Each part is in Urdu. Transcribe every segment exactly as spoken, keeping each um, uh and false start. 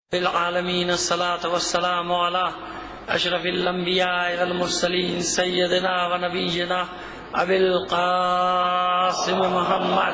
العالمین الصلاة والسلام علی اشرف الانبیاء والمرسلین سیدنا و نبینا ابی القاسم محمد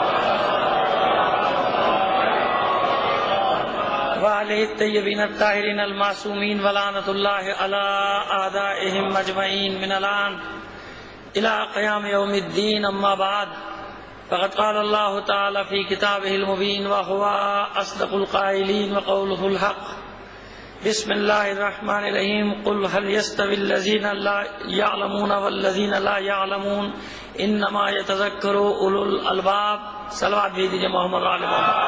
وعلیہ الطیبین الطاہرین المعصومین ولعنۃ اللہ علی اعدائہم اجمعین من الان الی قیام یوم الدین. اما بعد فقد قال الله تعالى في كتابه المبين وهو أصدق القائلين وقوله الحق. بسم الله الرحمن الرحيم. قل هل يستوي الذين لا يعلمون والذين لا يعلمون إنما يتذكر أولو الألباب. صلوات بھیجیے محمد علیہ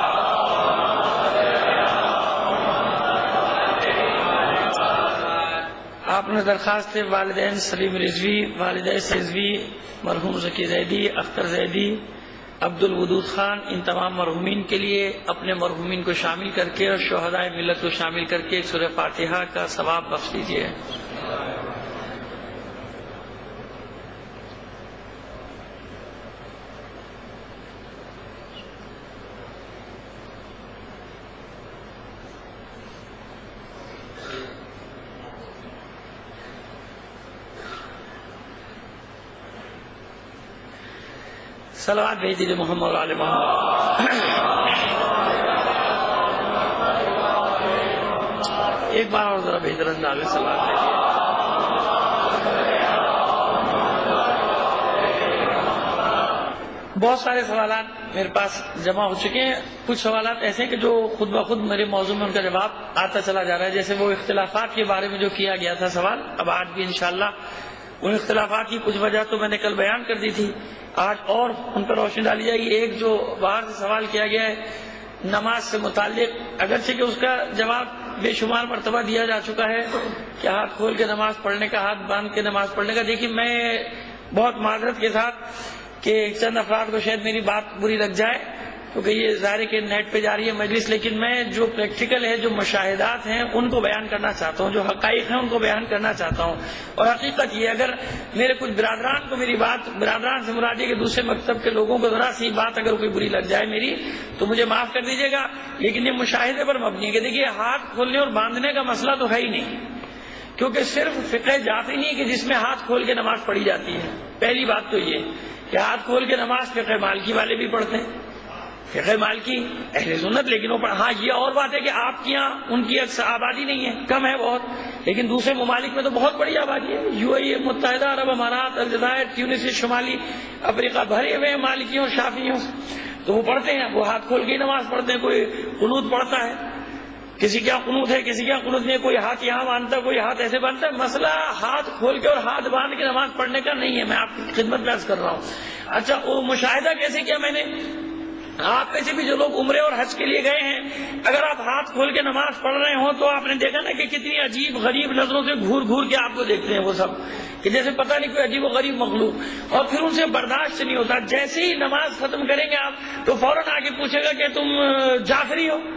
وسلم. آپ نے درخواست والدین سلیم رضوی، والدہ رضوی، مرحوم ذکی زیدی، اختر زیدی، عبد الودود خان، ان تمام مرحومین کے لیے اپنے مرحومین کو شامل کر کے اور شہدائے ملت کو شامل کر کے سورہ فاتحہ کا ثواب بخش دیجیے. صلوات بھیج دیجیے محمد علیہ محمد. ایک بار اور ذرا بہتر انداز میں صلوات بھیجیے. بہت سارے سوالات میرے پاس جمع ہو چکے ہیں. کچھ سوالات ایسے ہیں کہ جو خود بخود میرے موضوع میں ان کا جواب آتا چلا جا رہا ہے. جیسے وہ اختلافات کے بارے میں جو کیا گیا تھا سوال، اب آج بھی انشاءاللہ ان اختلافات کی کچھ وجہ تو میں نے کل بیان کر دی تھی، آج اور ان پر روشنی ڈالی جائے گی. ایک جو باہر سے سوال کیا گیا ہے نماز سے متعلق، اگرچہ کہ اس کا جواب بے شمار مرتبہ دیا جا چکا ہے کہ ہاتھ کھول کے نماز پڑھنے کا، ہاتھ باندھ کے نماز پڑھنے کا. دیکھیے میں بہت معذرت کے ساتھ کہ چند افراد کو شاید میری بات بری لگ جائے کیونکہ یہ ظاہر ہے کہ نیٹ پہ جا رہی ہے مجلس، لیکن میں جو پریکٹیکل ہے، جو مشاہدات ہیں ان کو بیان کرنا چاہتا ہوں، جو حقائق ہیں ان کو بیان کرنا چاہتا ہوں. اور حقیقت یہ، اگر میرے کچھ برادران کو میری بات، برادران سے مراد یہ کہ دوسرے مکتب کے لوگوں کو ذرا سی بات اگر کوئی بری لگ جائے میری تو مجھے معاف کر دیجیے گا، لیکن یہ مشاہدے پر مبنی ہے کہ دیکھیے ہاتھ کھولنے اور باندھنے کا مسئلہ تو ہے ہی نہیں، کیونکہ صرف فقہ جعفری نہیں کہ جس میں ہاتھ کھول کے نماز پڑھی جاتی ہے. پہلی بات تو یہ کہ ہاتھ کھول کے نماز فقہ مالکی والے بھی پڑھتے ہیں، فقہ مالکی اہل سنت، لیکن وہ ہاں یہ اور بات ہے کہ آپ کی یہاں ان کی اکثر آبادی نہیں ہے، کم ہے بہت، لیکن دوسرے ممالک میں تو بہت بڑی آبادی ہے. یو اے ای، متحدہ عرب امارات، الجزائر، تیونس، شمالی افریقہ بھرے ہوئے ہیں مالکیوں اور شافعیوں سے، تو وہ پڑھتے ہیں، وہ ہاتھ کھول کے ہی نماز پڑھتے ہیں. کوئی قنوت پڑھتا ہے، کسی کیا قنوت ہے، کسی کیا قنوت نہیں، کوئی ہاتھ یہاں باندھتا ہے، کوئی ہاتھ ایسے باندھتا ہے. مسئلہ ہاتھ کھول کے اور ہاتھ باندھ کے نماز پڑھنے کا نہیں ہے، میں آپ کی خدمت میں عرض کر رہا ہوں. اچھا وہ مشاہدہ کیسے کیا میں نے، آپ میں سے بھی جو لوگ عمرے اور حج کے لیے گئے ہیں، اگر آپ ہاتھ کھول کے نماز پڑھ رہے ہوں تو آپ نے دیکھا نا کہ کتنی عجیب غریب نظروں سے گھور گھور کے آپ کو دیکھتے ہیں وہ سب، کہ جیسے پتہ نہیں کوئی عجیب و غریب مخلوق، اور پھر ان سے برداشت نہیں ہوتا. جیسے ہی نماز ختم کریں گے آپ تو فوراً آگے پوچھے گا کہ تم جعفری ہو،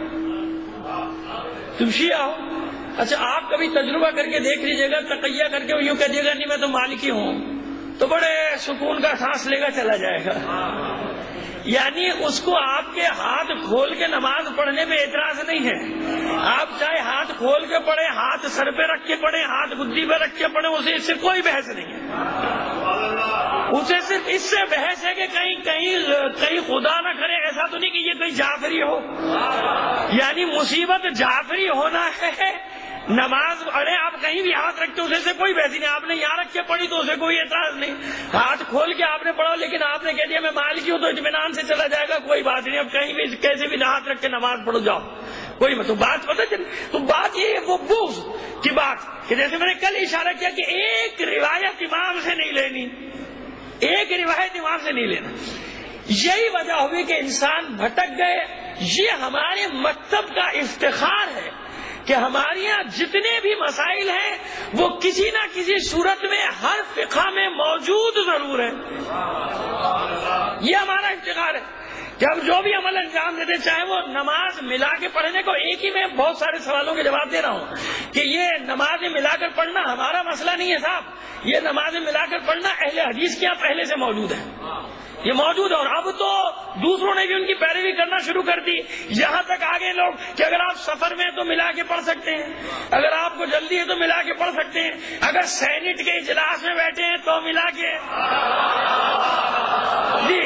تم شیعہ ہو. اچھا آپ کبھی تجربہ کر کے دیکھ لیجیے گا، تقیہ کر کے یوں کہہ دیے گا نہیں میں تو مالکی ہوں، تو بڑے سکون کا سانس لے گا چلا جائے گا. یعنی اس کو آپ کے ہاتھ کھول کے نماز پڑھنے میں اعتراض نہیں ہے، آپ چاہے ہاتھ کھول کے پڑھیں، ہاتھ سر پہ رکھ کے پڑھیں، ہاتھ گدی پہ رکھ کے پڑھیں، اسے اس سے کوئی بحث نہیں ہے. اسے صرف اس سے بحث ہے کہ کہیں کہیں کہیں خدا نہ کرے ایسا تو نہیں کہ یہ کوئی جعفری ہو، یعنی مصیبت جعفری ہونا ہے. نماز پڑھے آپ کہیں بھی ہاتھ رکھتے اسے سے کوئی بحث نہیں. آپ نے یہاں رکھ کے پڑھی تو اسے کوئی اعتراض نہیں، ہاتھ کھول کے آپ نے پڑھا لیکن آپ نے کہہ دیا میں مالکی ہوں تو اطمینان سے چلا جائے گا، کوئی بات نہیں. اب کہیں بھی کیسے بھی ہاتھ رکھ کے نماز پڑھو جاؤ، کوئی مطلب بات پتہ چل. تو بات یہ ہے وہ بغض کی بات کہ جیسے میں نے کل اشارہ کیا کہ ایک روایت امام سے نہیں لینی، ایک روایت امام سے نہیں لینا. یہی وجہ ہوئی کہ انسان بھٹک گئے. یہ ہمارے مکتب کا افتخار ہے کہ ہمارے یہاں جتنے بھی مسائل ہیں وہ کسی نہ کسی صورت میں ہر فقہ میں موجود ضرور ہے. یہ ہمارا افتخار ہے کہ ہم جو بھی عمل انجام دیتے چاہے وہ نماز ملا کے پڑھنے کو. ایک ہی میں بہت سارے سوالوں کے جواب دے رہا ہوں کہ یہ نماز ملا کر پڑھنا ہمارا مسئلہ نہیں ہے صاحب، یہ نماز ملا کر پڑھنا اہل حدیث کے یہاں پہلے سے موجود ہے. یہ موجود ہے، اور اب تو دوسروں نے بھی ان کی پیروی کرنا شروع کر دی، یہاں تک آگے لوگ کہ اگر آپ سفر میں تو ملا کے پڑھ سکتے ہیں، اگر آپ کو جلدی ہے تو ملا کے پڑھ سکتے ہیں، اگر سینٹ کے اجلاس میں بیٹھے ہیں تو ملا کے جی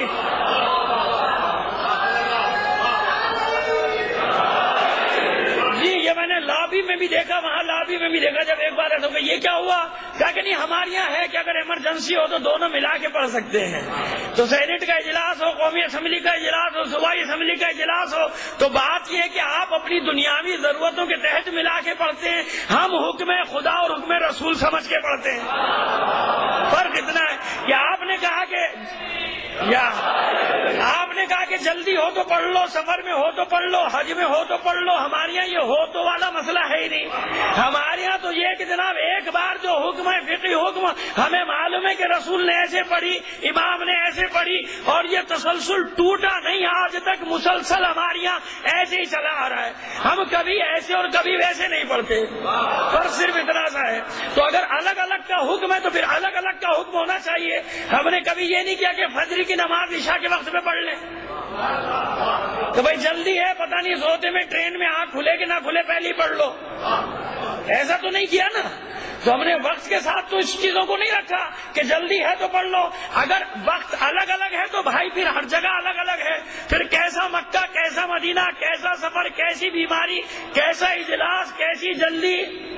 میں نے لابی میں بھی دیکھا، وہاں لابی میں بھی دیکھا، جب ایک بار ایسا کہ یہ کیا ہوا، کہا کہ نہیں ہمارے یہاں ہے کہ اگر ایمرجنسی ہو تو دونوں ملا کے پڑھ سکتے ہیں۔ تو سینٹ کا اجلاس ہو، قومی اسمبلی کا اجلاس ہو، صوبائی اسمبلی کا اجلاس ہو، تو بات یہ ہے کہ آپ اپنی دنیاوی ضرورتوں کے تحت ملا کے پڑھتے ہیں، ہم حکم خدا اور حکم رسول سمجھ کے پڑھتے ہیں۔ فرق اتنا ہے کہ آپ نے کہا کہ یا آپ نے کہا کہ جلدی ہو تو پڑھ لو، سفر میں ہو تو پڑھ لو، حج میں ہو تو پڑھ لو، ہمارے یہاں یہ ہو تو والا مسئلہ ہے ہی نہیں۔ ہمارے یہاں تو یہ کہ جناب ایک بار جو حکم ہے فقہی حکم، ہمیں معلوم ہے کہ رسول نے ایسے پڑھی، امام نے ایسے پڑھی، اور یہ تسلسل ٹوٹا نہیں، آج تک مسلسل ہمارے یہاں ایسے ہی چلا آ رہا ہے۔ ہم کبھی ایسے اور کبھی ویسے نہیں پڑھتے، پر صرف اتنا سا ہے۔ تو اگر الگ الگ کا حکم ہے تو پھر الگ الگ کا حکم ہونا چاہیے۔ ہم نے کبھی یہ نہیں کیا کہ فجر کی نماز عشاء کے وقت میں پڑھ لیں، تو بھائی جلدی ہے پتہ نہیں سوتے میں ٹرین میں آنکھ کھلے کہ نہ کھلے پہلے ہی پڑھ لو، ایسا تو نہیں کیا نا۔ تو ہم نے وقت کے ساتھ تو اس چیزوں کو نہیں رکھا کہ جلدی ہے تو پڑھ لو۔ اگر وقت الگ الگ ہے تو بھائی پھر ہر جگہ الگ الگ ہے، پھر کیسا مکہ، کیسا مدینہ، کیسا سفر، کیسی بیماری، کیسا اجلاس، کیسی جلدی،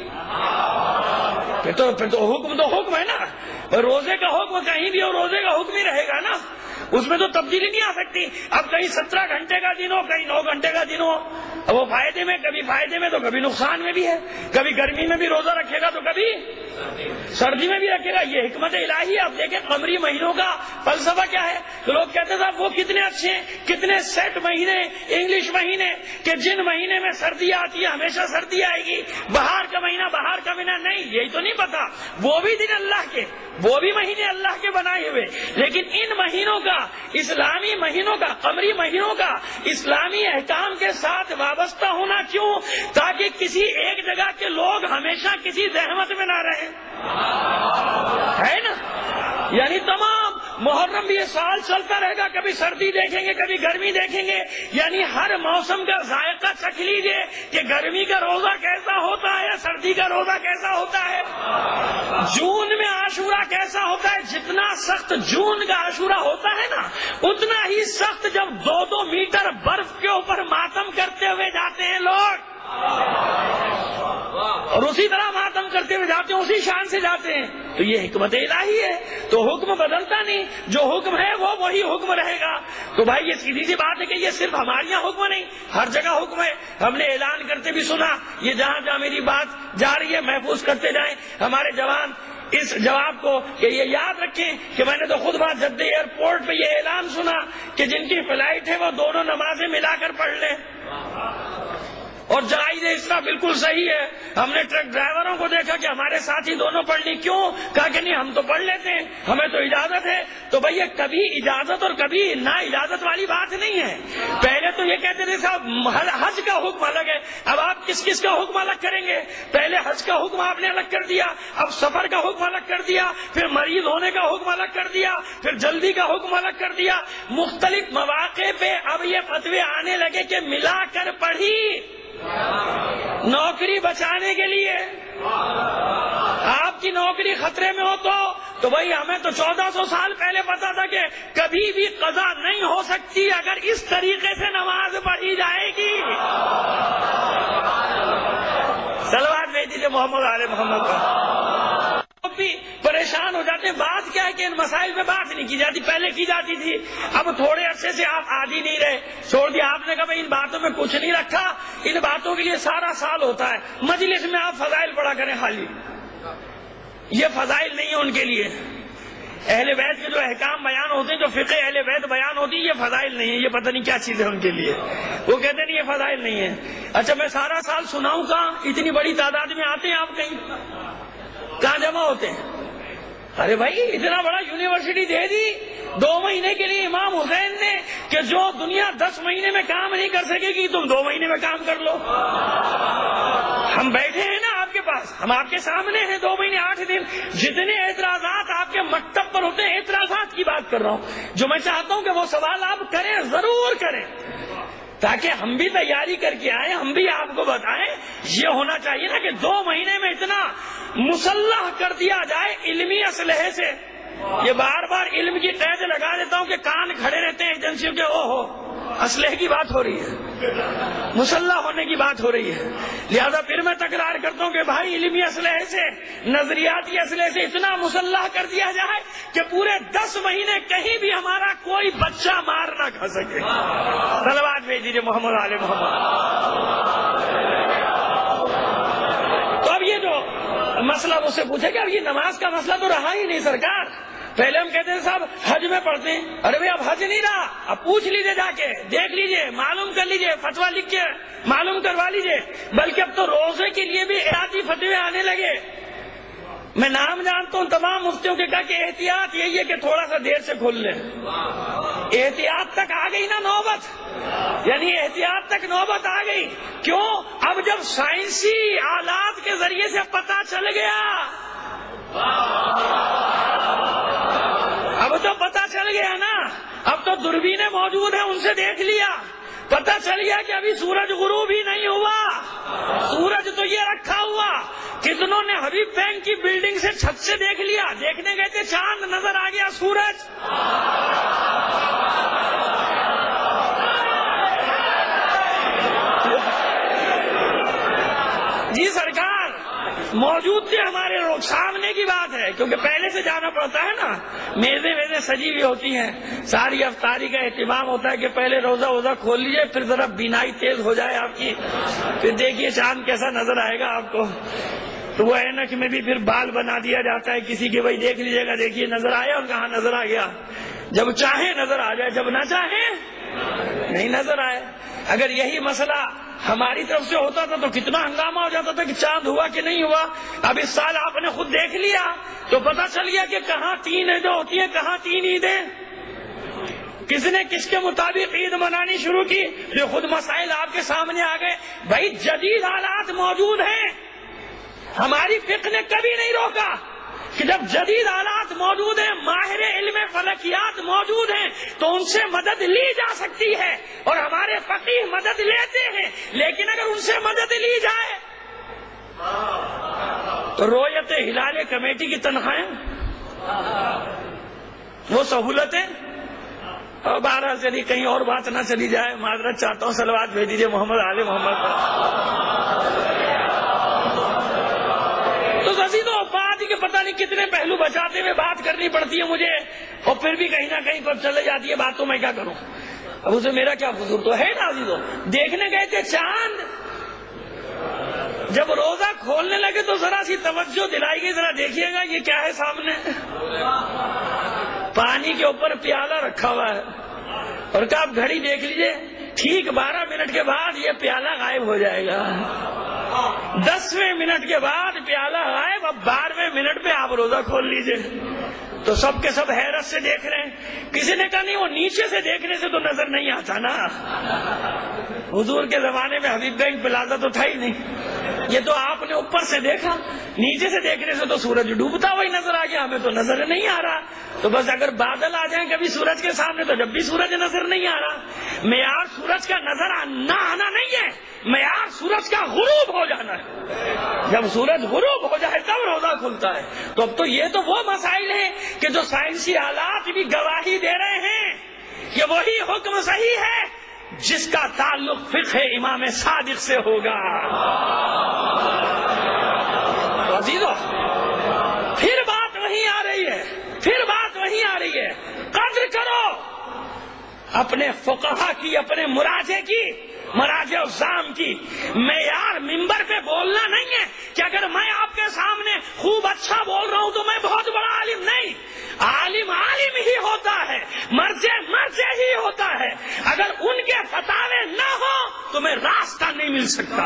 پھر تو پھر تو حکم تو حکم ہے نا۔ روزے کا حکم کہیں بھی ہو، روزے کا حکم ہی رہے گا نا، اس میں تو تبدیلی نہیں آ سکتی۔ اب کہیں سترہ گھنٹے کا دن ہو، کہیں نو گھنٹے کا دن ہو، وہ فائدے میں کبھی فائدے میں تو کبھی نقصان میں بھی ہے، کبھی گرمی میں بھی روزہ رکھے گا تو کبھی سردی میں بھی رکھے گا۔ یہ حکمت الہی ہے۔ آپ دیکھیں قمری مہینوں کا فلسفہ کیا ہے، تو لوگ کہتے تھے وہ کتنے اچھے ہیں، کتنے سیٹ مہینے انگلش مہینے کہ جن مہینے میں سردی آتی ہے ہمیشہ سردی آئے گی، بہار کا مہینہ بہار کا مہینہ نہیں، یہی تو نہیں پتا۔ وہ بھی دن اللہ کے، وہ بھی مہینے اللہ کے بنائے ہوئے، لیکن ان مہینوں کا، اسلامی مہینوں کا، قمری مہینوں کا اسلامی احکام کے ساتھ وابستہ ہونا کیوں؟ تاکہ کسی ایک جگہ کے لوگ ہمیشہ کسی زحمت میں نہ رہیں، ہے نا۔ یعنی تمام محرم بھی یہ سال چلتا رہے گا، کبھی سردی دیکھیں گے کبھی گرمی دیکھیں گے، یعنی ہر موسم کا ذائقہ چکھ لیجیے کہ گرمی کا روزہ کیسا ہوتا ہے یا سردی کا روزہ کیسا ہوتا ہے، جون میں عاشورہ کیسا ہوتا ہے۔ جتنا سخت جون کا عاشورہ ہوتا ہے نا، اتنا ہی سخت جب دو دو میٹر برف کے اوپر ماتم کرتے ہوئے جاتے ہیں لوگ، اور اسی طرح ماتم کرتے ہوئے جاتے ہیں، اسی شان سے جاتے ہیں۔ تو یہ حکمت الہی ہے، تو حکم بدلتا نہیں، جو حکم ہے وہ وہی حکم رہے گا۔ تو بھائی یہ سیدھی سی بات ہے کہ یہ صرف ہمارے یہاں حکم نہیں، ہر جگہ حکم ہے۔ ہم نے اعلان کرتے بھی سنا، یہ جہاں جہاں میری بات جا رہی ہے محفوظ کرتے جائیں ہمارے جوان اس جواب کو، کہ یہ یاد رکھیں کہ میں نے تو خود بات جدہ ایئرپورٹ پہ یہ اعلان سنا کہ جن کی فلائٹ ہے وہ دونوں نمازیں ملا کر پڑھ لیں، اور جائز اس کا بالکل صحیح ہے۔ ہم نے ٹرک ڈرائیوروں کو دیکھا کہ ہمارے ساتھی دونوں پڑھ لی، کیوں؟ کہا کہ نہیں ہم تو پڑھ لیتے ہیں، ہمیں تو اجازت ہے۔ تو بھئی یہ کبھی اجازت اور کبھی نہ اجازت والی بات نہیں ہے۔ پہلے تو یہ کہتے تھے صاحب حج کا حکم الگ ہے، اب آپ کس کس کا حکم الگ کریں گے؟ پہلے حج کا حکم آپ نے الگ کر دیا، اب سفر کا حکم الگ کر دیا، پھر مریض ہونے کا حکم الگ کر دیا، پھر جلدی کا حکم الگ کر دیا۔ مختلف مواقع پہ اب یہ فتوے آنے لگے کہ ملا کر پڑھی، نوکری بچانے کے لیے۔ آپ کی نوکری خطرے میں ہو تو تو بھائی ہمیں تو چودہ سو سال پہلے پتا تھا کہ کبھی بھی قضا نہیں ہو سکتی اگر اس طریقے سے نماز پڑھی جائے گی۔ صلوات بھیج دیجیے محمد علیہ محمد کا۔ بھی پریشان ہو جاتے ہیں، بات کیا ہے کہ ان مسائل پہ بات نہیں کی جاتی، پہلے کی جاتی تھی، اب تھوڑے عرصے سے آپ عادی نہیں رہے، چھوڑ دیا آپ نے کہا ان باتوں میں کچھ نہیں رکھا، ان باتوں کے لیے سارا سال ہوتا ہے۔ مجلس میں آپ فضائل پڑھا کریں خالی، یہ فضائل نہیں ہے ان کے لیے۔ اہل بیت کے جو احکام بیان ہوتے ہیں، جو فقہ اہل بیت بیان ہوتی ہے، یہ فضائل نہیں ہے، یہ پتہ نہیں کیا چیز ہے ان کے لیے، وہ کہتے ہیں یہ فضائل نہیں ہے۔ اچھا میں سارا سال سناؤں کہاں؟ اتنی بڑی تعداد میں آتے ہیں آپ کہیں، کہاں جمع ہوتے ہیں؟ ارے بھائی اتنا بڑا یونیورسٹی دے دی دو مہینے کے لیے امام حسین نے کہ جو دنیا دس مہینے میں کام نہیں کر سکے گی تم دو مہینے میں کام کر لو۔ ہم بیٹھے ہیں نا آپ کے پاس، اعتراض ہم آپ کے سامنے ہیں، دو مہینے آٹھ دن، جتنے اعتراضات آپ کے مکتب پر ہوتے ہیں اعتراضات کی بات کر رہا ہوں، جو میں چاہتا ہوں کہ وہ سوال آپ کریں، ضرور کریں، تاکہ ہم بھی تیاری کر کے آئیں، ہم بھی آپ کو بتائیں۔ یہ ہونا چاہیے نا کہ دو مہینے میں اتنا مسلح کر دیا جائے علمی اسلحے سے۔ یہ بار بار علم کی قید لگا دیتا ہوں کہ کان کھڑے رہتے ہیں ایجنسیوں کے، او ہو اسلحے کی بات ہو رہی ہے، مسلح ہونے کی بات ہو رہی ہے۔ لہذا پھر میں تکرار کرتا ہوں کہ بھائی علمی اسلحے سے، نظریاتی اسلحے سے اتنا مسلح کر دیا جائے کہ پورے دس مہینے کہیں بھی ہمارا کوئی بچہ مار نہ کھا سکے۔ صلوات بھیج دیجیے محمد آل محمد۔ تو اب یہ جو مسئلہ مجھ سے پوچھے کہ اب یہ نماز کا مسئلہ تو رہا ہی نہیں سرکار۔ پہلے ہم کہتے ہیں صاحب حج میں پڑھتے ہیں، ارے بھائی اب حج نہیں رہا، اب پوچھ لیجئے، جا کے دیکھ لیجئے، معلوم کر لیجئے، فتویٰ لکھ کے معلوم کروا لیجئے۔ بلکہ اب تو روزے کے لیے بھی احتیاطی فتوے آنے لگے۔ میں نام جانتا ہوں تمام مفتیوں کے، کہا کہ احتیاط یہی ہے کہ تھوڑا سا دیر سے کھول لیں۔ احتیاط تک آ گئی نا نوبت، یعنی احتیاط تک نوبت آ گئی۔ کیوں؟ اب جب سائنسی آلات کے ذریعے سے پتہ چل گیا، اب تو پتہ چل گیا نا، اب تو دوربینیں موجود ہیں، ان سے دیکھ لیا، پتہ چل گیا کہ ابھی سورج غروب ہی نہیں ہوا، سورج تو یہ رکھا ہوا۔ کتنوں نے حبیب بینک کی بلڈنگ سے چھت سے دیکھ لیا، دیکھنے گئے تھے چاند، نظر آ گیا سورج۔ جی سرکار موجود تھے ہمارے لوگ، سامنے کی بات ہے، کیونکہ پہلے سے جانا پڑتا ہے نا، میزیں ویزیں سجی ہوئی ہوتی ہیں، ساری افطاری کا اہتمام ہوتا ہے کہ پہلے روزہ ووزہ کھول لیجئے، پھر ذرا بینائی تیز ہو جائے آپ کی، پھر دیکھیے چاند کیسا نظر آئے گا آپ کو۔ تو وہ اینک میں بھی پھر بال بنا دیا جاتا ہے کسی کے، بھائی دیکھ لیجیے گا، دیکھیے نظر آیا اور کہاں نظر آ گیا۔ جب چاہے نظر آ جائے، جب نہ چاہے نہیں نظر آئے۔ اگر یہی مسئلہ ہماری طرف سے ہوتا تھا تو کتنا ہنگامہ ہو جاتا تھا کہ چاند ہوا کہ نہیں ہوا۔ اب اس سال آپ نے خود دیکھ لیا تو پتہ چل گیا کہ کہاں تین عیدیں ہوتی ہیں، کہاں تین عیدیں، کس نے کس کے مطابق عید منانی شروع کی۔ یہ خود مسائل آپ کے سامنے آ گئے۔ بھائی جدید حالات موجود ہیں، ہماری فقہ نے کبھی نہیں روکا کہ جب جدید حالات موجود ہیں، ماہر علم فلکیات موجود ہیں تو ان سے مدد لی جا سکتی ہے، اور ہمارے فقیہ مدد لیتے ہیں۔ لیکن اگر ان سے مدد لی جائے تو رویت ہلال کمیٹی کی تنخواہیں، وہ سہولتیں، اور بہرحال چلی کہیں اور بات نہ چلی جائے، معذرت چاہتا ہوں، صلوات بھیج دیجیے محمد آل محمد پر۔ تو عزیزو بات ہی کہ پتہ نہیں کتنے پہلو بچاتے ہوئے بات کرنی پڑتی ہے مجھے، اور پھر بھی کہیں نہ کہیں پر چلے جاتی ہے بات، تو میں کیا کروں؟ اب اسے میرا کیا قصور؟ تو ہے نا عزیزو، دیکھنے گئے تھے چاند، جب روزہ کھولنے لگے تو ذرا سی توجہ دلائی گئی، ذرا دیکھیے گا یہ کیا ہے سامنے، پانی کے اوپر پیالہ رکھا ہوا ہے، اور کہا آپ گھڑی دیکھ لیجئے، ٹھیک بارہ منٹ کے بعد یہ پیالہ غائب ہو جائے گا، دسویں منٹ کے بعد پیالہ غائب، اب بارہویں منٹ پہ آپ روزہ کھول لیجئے۔ تو سب کے سب حیرت سے دیکھ رہے ہیں۔ کسی نے کہا نہیں، وہ نیچے سے دیکھنے سے تو نظر نہیں آتا نا، حضور کے زمانے میں حبیب بینک پلازا تو تھا ہی نہیں، یہ تو آپ نے اوپر سے دیکھا، نیچے سے دیکھنے سے تو سورج ڈوبتا وہی نظر آ گیا، ہمیں تو نظر نہیں آ رہا۔ تو بس اگر بادل آ جائیں کبھی سورج کے سامنے تو جب بھی سورج نظر نہیں آ رہا۔ معیار سورج کا نظر نہ آنا نہیں ہے، معیار سورج کا غروب ہو جانا ہے۔ جب سورج غروب ہو جائے تب روزہ کھلتا ہے۔ تو اب تو یہ تو وہ مسائل ہیں کہ جو سائنسی آلات بھی گواہی دے رہے ہیں کہ وہی حکم صحیح ہے جس کا تعلق فقہ امام صادق سے ہوگا۔ عزیزو پھر بات وہیں آ رہی ہے، پھر بات وہیں آ رہی ہے، قدر کرو اپنے فقہا کی، اپنے مراجع کی، مراجع الزام کی۔ معیار ممبر پہ بولنا نہیں ہے کہ اگر میں آپ کے سامنے خوب اچھا بول رہا ہوں تو میں بہت بڑا عالم، نہیں، عالم عالم ہی ہوتا ہے، مرجع مرجع ہی ہوتا ہے۔ اگر ان کے فتاوے نہ ہو تو میں راستہ نہیں مل سکتا،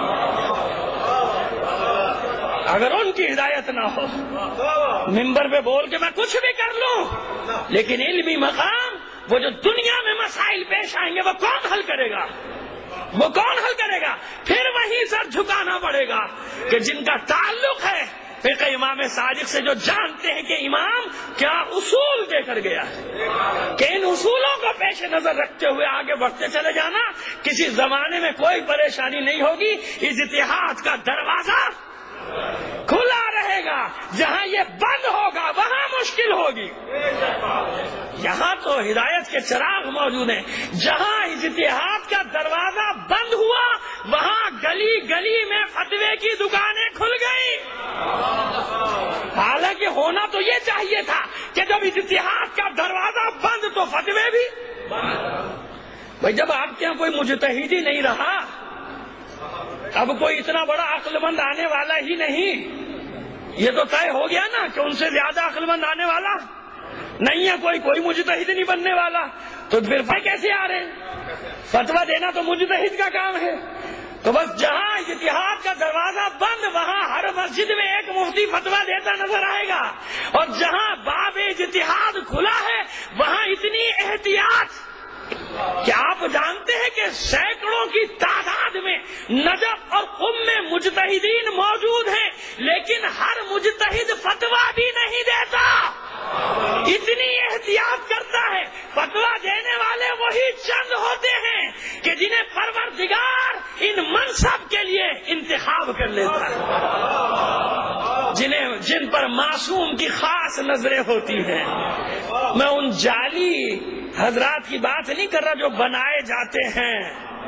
اگر ان کی ہدایت نہ ہو۔ ممبر پہ بول کے میں کچھ بھی کر لوں، لیکن علمی مقام، وہ جو دنیا میں مسائل پیش آئیں گے وہ کون حل کرے گا؟ وہ کون حل کرے گا؟ پھر وہیں سر جھکانا پڑے گا کہ جن کا تعلق ہے فقہ امام صادق سے، جو جانتے ہیں کہ امام کیا اصول دے کر گیا کہ ان اصولوں کو پیش نظر رکھتے ہوئے آگے بڑھتے چلے جانا، کسی زمانے میں کوئی پریشانی نہیں ہوگی، اجتہاد کا دروازہ کھلا رہے گا، جہاں یہ بند ہوگا وہاں مشکل ہوگی۔ یہاں تو ہدایت کے چراغ موجود ہیں، جہاں اجتہاد کا دروازہ بند ہوا وہاں گلی گلی میں فتوے کی دکانیں کھل گئی۔ حالانکہ ہونا تو یہ چاہیے تھا کہ جب اجتہاد کا دروازہ بند تو فتوے بھی بھائی، جب آپ کے یہاں کوئی مجتہد ہی نہیں رہا، اب کوئی اتنا بڑا عقل مند آنے والا ہی نہیں، یہ تو طے ہو گیا نا کہ ان سے زیادہ عقل مند آنے والا نہیں ہے کوئی، کوئی مجتہد نہیں بننے والا، تو پھر فتوے کیسے آ رہے ہیں؟ فتویٰ دینا تو مجتہد کا کام ہے۔ تو بس جہاں اجتہاد کا دروازہ بند وہاں ہر مسجد میں ایک مفتی فتویٰ دیتا نظر آئے گا، اور جہاں باب اجتہاد کھلا ہے وہاں اتنی احتیاط کہ آپ جانتے ہیں کہ سینکڑوں کی تعداد میں نجف اور قم میں مجتہدین موجود ہیں، لیکن ہر مجتہد فتویٰ بھی نہیں دیتا، اتنی احتیاط کرتا ہے۔ فتویٰ دینے والے وہی چند ہوتے ہیں کہ جنہیں پروردگار ان منصب کے لیے انتخاب کر لیتا ہے، جنہیں جن پر معصوم کی خاص نظریں ہوتی ہیں۔ میں ان جعلی حضرات کی بات نہیں کر رہا جو بنائے جاتے ہیں۔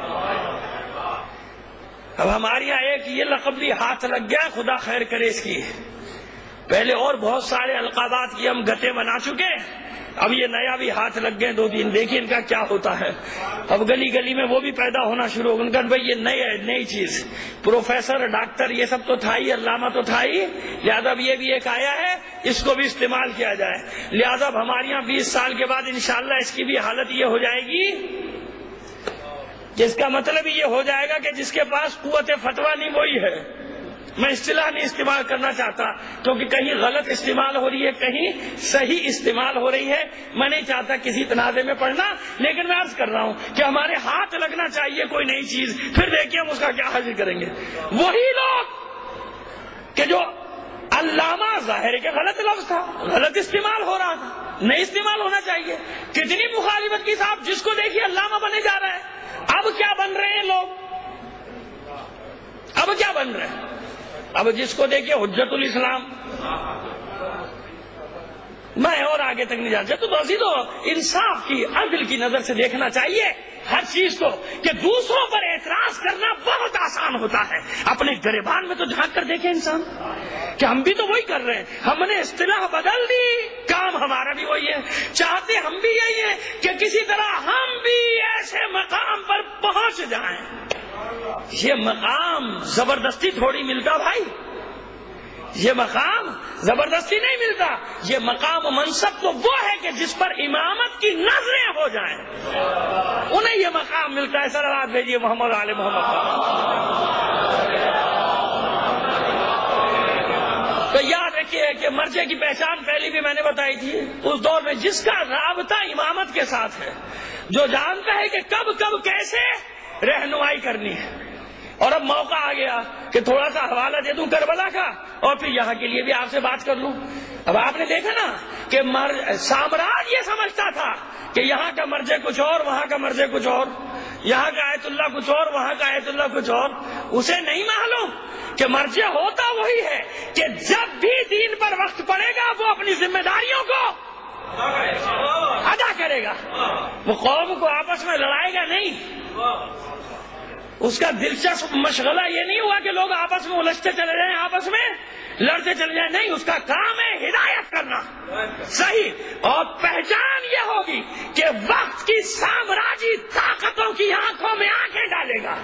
اب ہمارے یہاں ایک یہ لقب بھی ہاتھ لگ گیا، خدا خیر کرے اس کی، پہلے اور بہت سارے القابات کی ہم گٹے بنا چکے، اب یہ نیا بھی ہاتھ لگ گئے دو تین، دیکھیں ان کا کیا ہوتا ہے۔ اب گلی گلی میں وہ بھی پیدا ہونا شروع ہو گئے، بھائی یہ نئی ہے، نئی چیز، پروفیسر ڈاکٹر یہ سب تو تھا ہی، علامہ تو تھا ہی، لہذا اب یہ بھی ایک آیا ہے، اس کو بھی استعمال کیا جائے۔ لہذا اب ہمارے یہاں بیس سال کے بعد انشاءاللہ اس کی بھی حالت یہ ہو جائے گی، جس کا مطلب یہ ہو جائے گا کہ جس کے پاس قوت فتویٰ نہیں وہی ہے۔ میں اصطلاح نہیں استعمال کرنا چاہتا کیونکہ کہیں غلط استعمال ہو رہی ہے، کہیں صحیح استعمال ہو رہی ہے، میں نہیں چاہتا کسی تنازع میں پڑھنا، لیکن میں عرض کر رہا ہوں کہ ہمارے ہاتھ لگنا چاہیے کوئی نئی چیز، پھر دیکھیں ہم اس کا کیا حل کریں گے۔ وہی لوگ کہ جو علامہ ظاہر ہے کہ غلط لفظ تھا، غلط استعمال ہو رہا تھا، نہیں استعمال ہونا چاہیے، کتنی مخالفت کی صاحب، جس کو دیکھیے علامہ بنے جا رہا ہے۔ اب کیا بن رہے ہیں لوگ، اب کیا بن رہے ہیں؟ اب جس کو دیکھیے حجت الاسلام، میں اور آگے تک نہیں جاتا، تو بس تو انصاف کی عدل کی نظر سے دیکھنا چاہیے ہر چیز کو، کہ دوسروں پر اعتراض کرنا بہت آسان ہوتا ہے، اپنے گریبان میں تو جھانک کر دیکھیں انسان کہ ہم بھی تو وہی کر رہے ہیں، ہم نے اصطلاح بدل دی، کام ہمارا بھی وہی ہے، چاہتے ہم بھی یہی ہیں کہ کسی طرح ہم بھی ایسے مقام پر پہنچ جائیں۔ یہ مقام زبردستی تھوڑی ملتا بھائی، یہ مقام زبردستی نہیں ملتا، یہ مقام و منصب تو وہ ہے کہ جس پر امامت کی نظریں ہو جائیں، انہیں یہ مقام ملتا ہے۔ صلوات بھیجیے محمد علی محمد۔ تو یاد رکھیے کہ مرجع کی پہچان پہلی بھی میں نے بتائی تھی، اس دور میں جس کا رابطہ امامت کے ساتھ ہے، جو جانتا ہے کہ کب کب کیسے رہنمائی کرنی ہے۔ اور اب موقع آ گیا کہ تھوڑا سا حوالہ دے دوں کربلا کا، اور پھر یہاں کے لیے بھی آپ سے بات کر لوں۔ اب آپ نے دیکھا نا کہ سامراج یہ سمجھتا تھا کہ یہاں کا مرجع کچھ اور، وہاں کا مرجع کچھ اور، یہاں کا آیت اللہ کچھ اور، وہاں کا آیت اللہ کچھ اور۔ اسے نہیں معلوم کہ مرجع ہوتا وہی ہے کہ جب بھی دین پر وقت پڑے گا وہ اپنی ذمہ داریوں کو ادا کرے گا، وہ قوم کو آپس میں لڑائے گا نہیں۔ اس کا دلچسپ مشغلہ یہ نہیں ہوا کہ لوگ آپس میں الجھتے چلے جائیں، آپس میں لڑتے چلے جائیں، نہیں، اس کا کام ہے ہدایت کرنا صحیح، اور پہچان یہ ہوگی کہ وقت کی سامراجی طاقتوں کی آنکھوں میں آنکھیں ڈالے گا،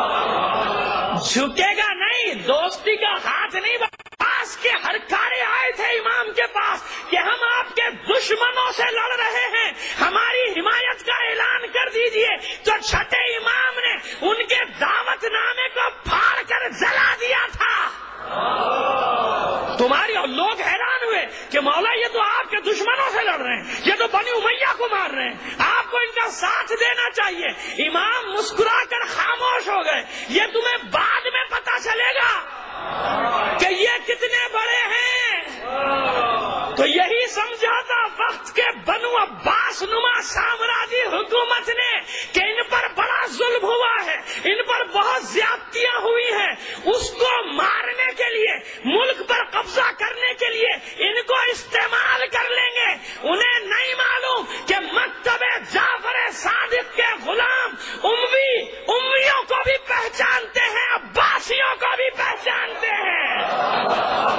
جھکے گا نہیں، دوستی کا ہاتھ نہیں بڑھا۔ پاس کے ہر کارے آئے تھے امام کے پاس کہ ہم آپ کے دشمنوں سے لڑ رہے ہیں، ہماری حمایت کا اعلان کر دیجئے، تو چھٹے امام نے ان کے دعوت نامے کو پھاڑ کر جلا دیا تھا۔ تمہاری اور لوگ حیران ہوئے کہ مولا یہ تو آپ کے دشمنوں سے لڑ رہے ہیں، یہ تو بنی امیہ کو مار رہے ہیں، آپ کو ان کا ساتھ دینا چاہیے۔ امام مسکرا کر خاموش ہو گئے۔ یہ تمہیں بعد میں پتا چلے گا کہ یہ کتنے بڑے ہیں۔ تو یہی سمجھا تھا وقت کے بنو عباس نما سامراجی حکومت نے کہ ان پر بڑا ظلم ہوا ہے، ان پر بہت زیادتیاں ہوئی ہیں، اس کو مارنے کے لیے، ملک پر قبضہ کرنے کے لیے ان کو استعمال کر لیں گے۔ انہیں نہیں معلوم کہ مکتب جعفر صادق کے غلام اموی امیوں کو بھی پہچانتے ہیں، عباسیوں کو بھی پہچانتے ہیں۔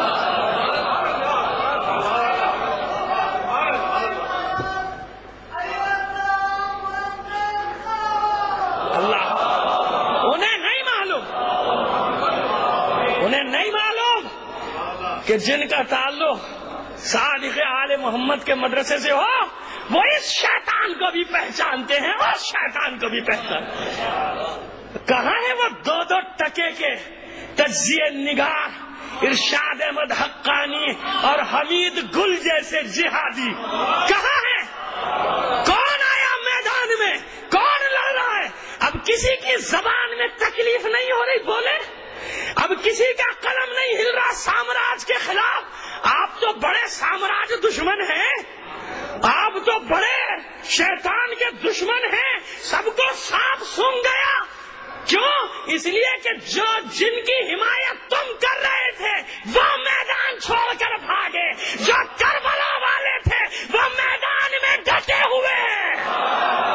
کہ جن کا تعلق صادق آل محمد کے مدرسے سے ہو وہ اس شیطان کو بھی پہچانتے ہیں اور شیطان کو بھی پہچانتے ہیں۔ کہاں ہے وہ دو دو ٹکے کے تجزیہ نگار ارشاد احمد حقانی اور حمید گل جیسے جہادی؟ کہاں ہے؟ کون آیا میدان میں؟ کون لڑ رہا ہے؟ اب کسی کی زبان میں تکلیف نہیں ہو رہی بولے، اب کسی کا قلم نہیں ہل رہا سامراج کے خلاف۔ آپ تو بڑے سامراج دشمن ہیں، آپ تو بڑے شیطان کے دشمن ہیں، سب کو صاف سن گیا۔ کیوں؟ اس لیے کہ جو جن کی حمایت تم کر رہے تھے وہ میدان چھوڑ کر بھاگے، جو کربلا والے تھے وہ میدان میں ڈٹے ہوئے ہیں۔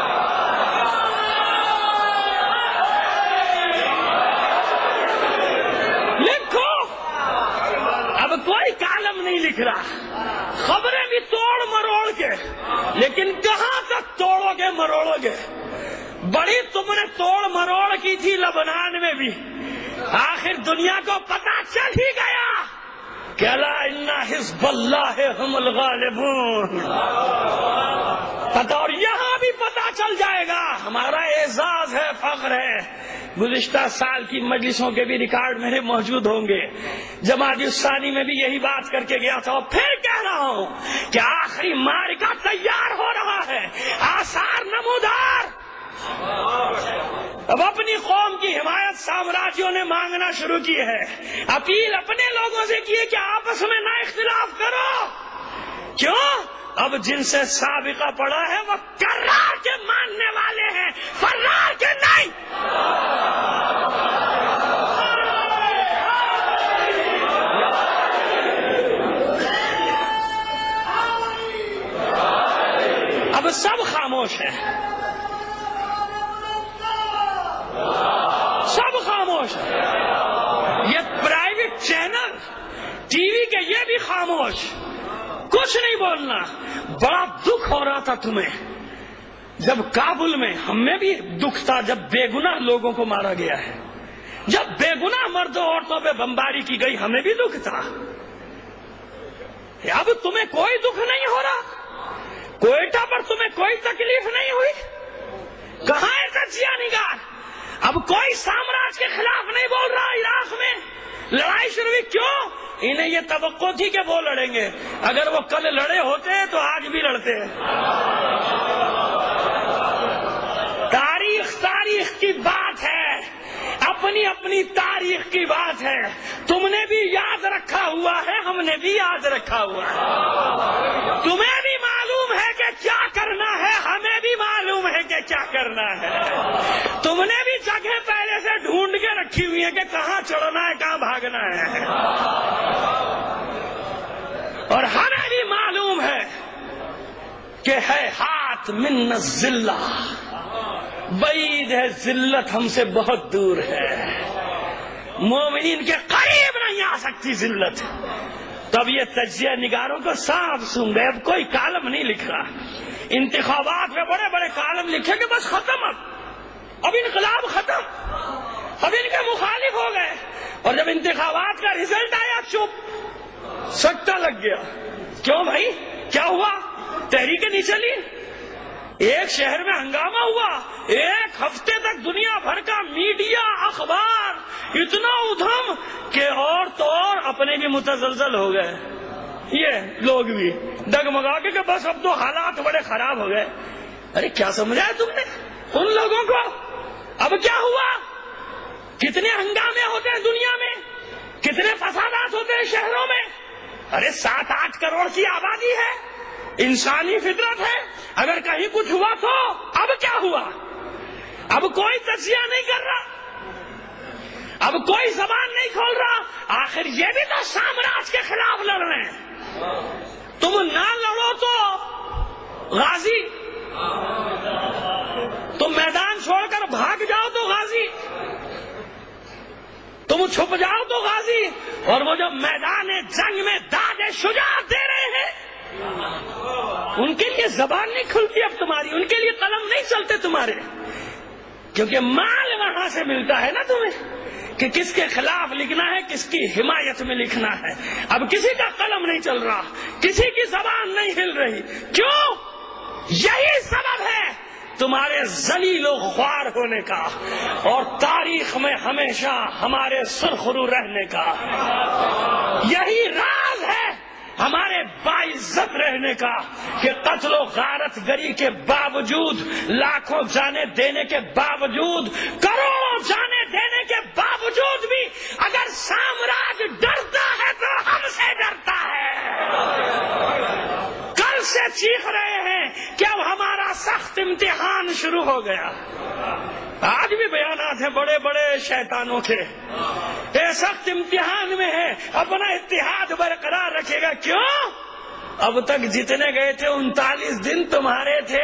کوئی کالم نہیں لکھ رہا، خبریں بھی توڑ مروڑ کے، لیکن کہاں تک توڑو گے مروڑو گے؟ بڑی تم نے توڑ مروڑ کی تھی لبنان میں بھی، آخر دنیا کو پتا چل ہی گیا کہ الا ان حزب اللہ هم الغالبون۔ پتا، اور یہاں بھی پتا چل جائے گا۔ ہمارا اعزاز ہے، فخر ہے، گزشتہ سال کی مجلسوں کے بھی ریکارڈ میرے موجود ہوں گے، جماعت الثانی میں بھی یہی بات کر کے گیا تھا، اور پھر کہہ رہا ہوں کہ آخری معرکہ تیار ہو رہا ہے، آثار نمودار۔ اب اپنی قوم کی حمایت سامراجیوں نے مانگنا شروع کی ہے، اپیل اپنے لوگوں سے کی ہے کہ آپس میں نہ اختلاف کرو۔ کیوں؟ اب جن سے سابقہ پڑا ہے وہ کرار کے ماننے والے ہیں، فرار کے نہیں۔ اب سب خاموش ہیں، سب خاموش ہیں، یہ پرائیویٹ چینل ٹی وی کے یہ بھی خاموش، کچھ نہیں بولنا۔ بڑا دکھ ہو رہا تھا تمہیں جب کابل میں، ہم میں بھی دکھ تھا جب بے گناہ لوگوں کو مارا گیا ہے، جب بے گناہ مردوں عورتوں پہ بمباری کی گئی ہمیں بھی دکھ تھا۔ اب تمہیں کوئی دکھ نہیں ہو رہا؟ کوئٹہ پر تمہیں کوئی تکلیف نہیں ہوئی؟ کہاں ہے تجزیہ نگار؟ اب کوئی سامراج کے خلاف نہیں بول رہا۔ عراق میں لڑائی شروع ہوئی، کیوں؟ انہیں یہ توقع تھی کہ وہ لڑیں گے، اگر وہ کل لڑے ہوتے تو آج بھی لڑتے ہیں۔ تاریخ تاریخ کی بات ہے، اپنی اپنی تاریخ کی بات ہے، تم نے بھی یاد رکھا ہوا ہے، ہم نے بھی یاد رکھا ہوا ہے، تمہیں بھی معلوم ہے کہ کیا کرنا ہے، ہمیں بھی معلوم ہے کہ کیا کرنا ہے، تم نے بھی جگہ پہلے سے ڈھونڈ کے رکھی ہوئی ہے کہ کہاں چڑھنا ہے، کہاں بھاگنا ہے، اور ہمیں بھی معلوم ہے کہ ہے ہاتھ من الذلہ، بعید ہے ذلت، ہم سے بہت دور ہے، مومنین کے قریب نہیں آ سکتی ذلت۔ تب یہ تجزیہ نگاروں کو صاف سن گئے، اب کوئی کالم نہیں لکھ رہا، انتخابات میں بڑے بڑے کالم لکھے کہ بس ختم، اب اب انقلاب ختم، اب ان کے مخالف ہو گئے، اور جب انتخابات کا رزلٹ آیا چپ، سکتہ لگ گیا۔ کیوں بھائی، کیا ہوا؟ تحریکیں نہیں چلی، ایک شہر میں ہنگامہ ہوا، ایک ہفتے تک دنیا بھر کا میڈیا، اخبار اتنا ادھم کہ اور تو اور اپنے بھی متزلزل ہو گئے، یہ لوگ بھی ڈگمگا کے کہ بس اب تو حالات بڑے خراب ہو گئے. ارے کیا سمجھا ہے تم نے ان لوگوں کو؟ اب کیا ہوا؟ کتنے ہنگامے ہوتے ہیں دنیا میں، کتنے فسادات ہوتے ہیں شہروں میں. ارے سات آٹھ کروڑ کی آبادی ہے، انسانی فطرت ہے، اگر کہیں کچھ ہوا تو اب کیا ہوا؟ اب کوئی تجزیہ نہیں کر رہا، اب کوئی زبان نہیں کھول رہا. آخر یہ بھی تو سامراج کے خلاف لڑ رہے ہیں. تم نہ لڑو تو غازی، تم میدان چھوڑ کر بھاگ جاؤ تو غازی، تم چھپ جاؤ تو غازی. اور وہ جو میدان جنگ میں داد شجاعت دے رہے ہیں ان کے لیے زبان نہیں کھلتی اب تمہاری، ان کے لیے قلم نہیں چلتے تمہارے، کیونکہ مال وہاں سے ملتا ہے نا تمہیں کہ کس کے خلاف لکھنا ہے، کس کی حمایت میں لکھنا ہے. اب کسی کا قلم نہیں چل رہا، کسی کی زبان نہیں ہل رہی. کیوں؟ یہی سبب ہے تمہارے ذلیل و خوار ہونے کا اور تاریخ میں ہمیشہ ہمارے سرخرو رہنے کا. یہی راز ہے ہمارے باعزت رہنے کا کہ قتل و غارت گری کے باوجود، لاکھوں جانیں دینے کے باوجود، کروڑوں جانیں دینے کے باوجود بھی اگر سامراج ڈرتا ہے تو ہم سے ڈرتا ہے. کل سے چیخ رہے ہیں کہ اب ہمارا سخت امتحان شروع ہو گیا. آج بھی بیانات ہیں بڑے بڑے شیطانوں کے، یہ سخت امتحان میں ہے، اپنا اتحاد برقرار رکھے گا. کیوں؟ اب تک جتنے گئے تھے انتالیس دن تمہارے تھے.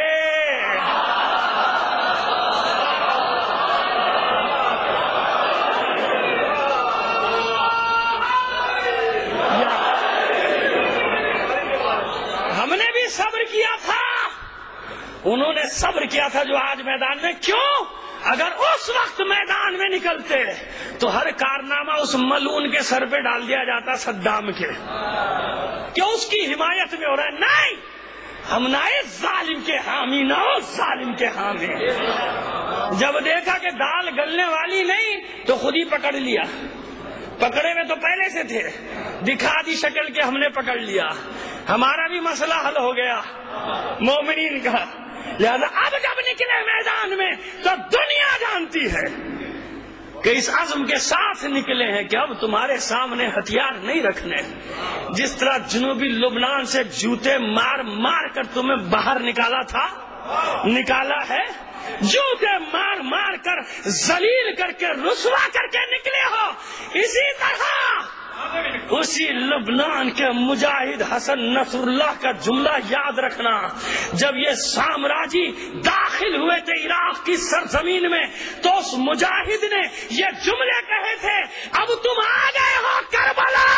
ہم نے بھی صبر کیا تھا، انہوں نے صبر کیا تھا جو آج میدان میں. کیوں؟ اگر اس وقت میدان میں نکلتے تو ہر کارنامہ اس ملعون کے سر پہ ڈال دیا جاتا، صدام کے، کہ اس کی حمایت میں ہو رہا ہے. نہیں، ہم نہ ظالم کے حامی نہ ہو ظالم کے حامی. جب دیکھا کہ دال گلنے والی نہیں تو خود ہی پکڑ لیا. پکڑے میں تو پہلے سے تھے، دکھا دی شکل کے ہم نے پکڑ لیا. ہمارا بھی مسئلہ حل ہو گیا مومنین کا. لہذا اب جب نکلے میدان میں تو دنیا جانتی ہے کہ اس عزم کے ساتھ نکلے ہیں کہ اب تمہارے سامنے ہتھیار نہیں رکھنے. جس طرح جنوبی لبنان سے جوتے مار مار کر تمہیں باہر نکالا تھا، نکالا ہے، جوتے مار مار کر ذلیل کر کے رسوا کر کے نکلے ہو. اسی طرح اسی لبنان کے مجاہد حسن نصر اللہ کا جملہ یاد رکھنا. جب یہ سامراجی داخل ہوئے تھے عراق کی سرزمین میں تو اس مجاہد نے یہ جملے کہے تھے، اب تم آ گئے ہو کربلا،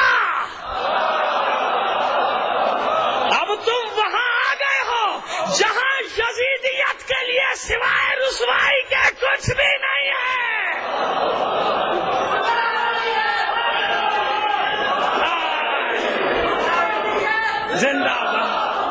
اب تم وہاں آ گئے ہو جہاں یزیدیت کے لیے سوائے رسوائی کے کچھ بھی نہیں ہے. زندہ باد.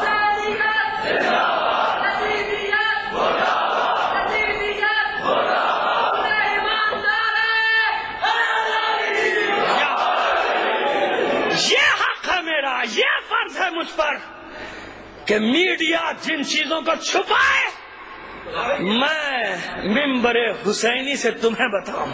یہ حق ہے میرا، یہ فرض ہے مجھ پر کہ میڈیا جن چیزوں کو چھپائے میں ممبر حسینی سے تمہیں بتاؤں.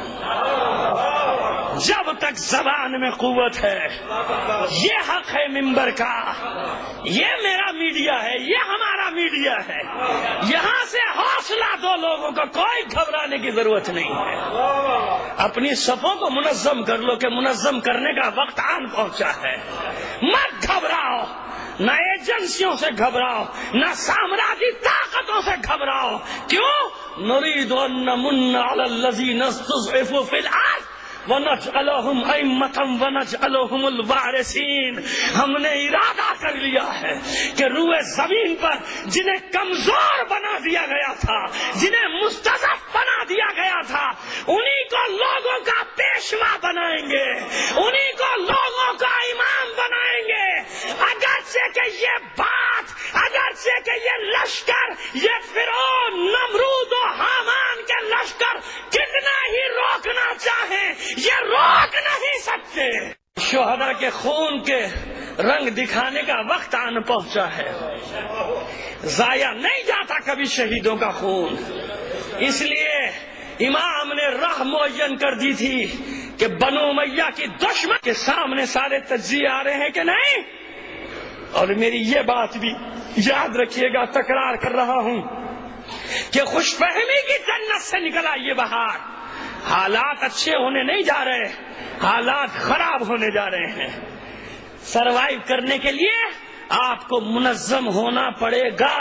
جب تک زبان میں قوت ہے یہ حق ہے ممبر کا، یہ میرا میڈیا ہے، یہ ہمارا میڈیا ہے. یہاں سے حوصلہ دو لوگوں کو، کوئی گھبرانے کی ضرورت نہیں ہے. اپنی صفوں کو منظم کر لو کہ منظم کرنے کا وقت آن پہنچا ہے. مت گھبراؤ، نہ ایجنسیوں سے گھبراؤ، نہ سامراجی طاقتوں سے گھبراؤ. کیوں؟ نريد ان نمن على الذين استضعفوا في الارض وَنَجْعَلَهُمْ أَئِمَّةً وَنَجْعَلَهُمُ الْوَارِثِينَ. ہم نے ارادہ کر لیا ہے کہ روئے زمین پر جنہیں کمزور بنا دیا گیا تھا، جنہیں مستضعف بنا دیا گیا تھا، انہی کو لوگوں کا پیشوا بنائیں گے، انہی کو لوگوں کا امام بنائیں گے. اگرچہ کہ یہ بات، اگرچہ کہ یہ لشکر، یہ فرعون، نمرود و حامان کے لشکر کتنا ہی روکنا چاہیں یہ روک نہیں سکتے. شہداء کے خون کے رنگ دکھانے کا وقت آن پہنچا ہے. ضائع نہیں جاتا کبھی شہیدوں کا خون. اس لیے امام نے راہ معین کر دی تھی کہ بنو امیہ کی دشمن کے سامنے سارے تجزیے آ رہے ہیں کہ نہیں. اور میری یہ بات بھی یاد رکھیے گا, تکرار کر رہا ہوں کہ خوش فہمی کی جنت سے نکلا یہ بہار. حالات اچھے ہونے نہیں جا رہے, حالات خراب ہونے جا رہے ہیں. سروائیو کرنے کے لیے آپ کو منظم ہونا پڑے گا.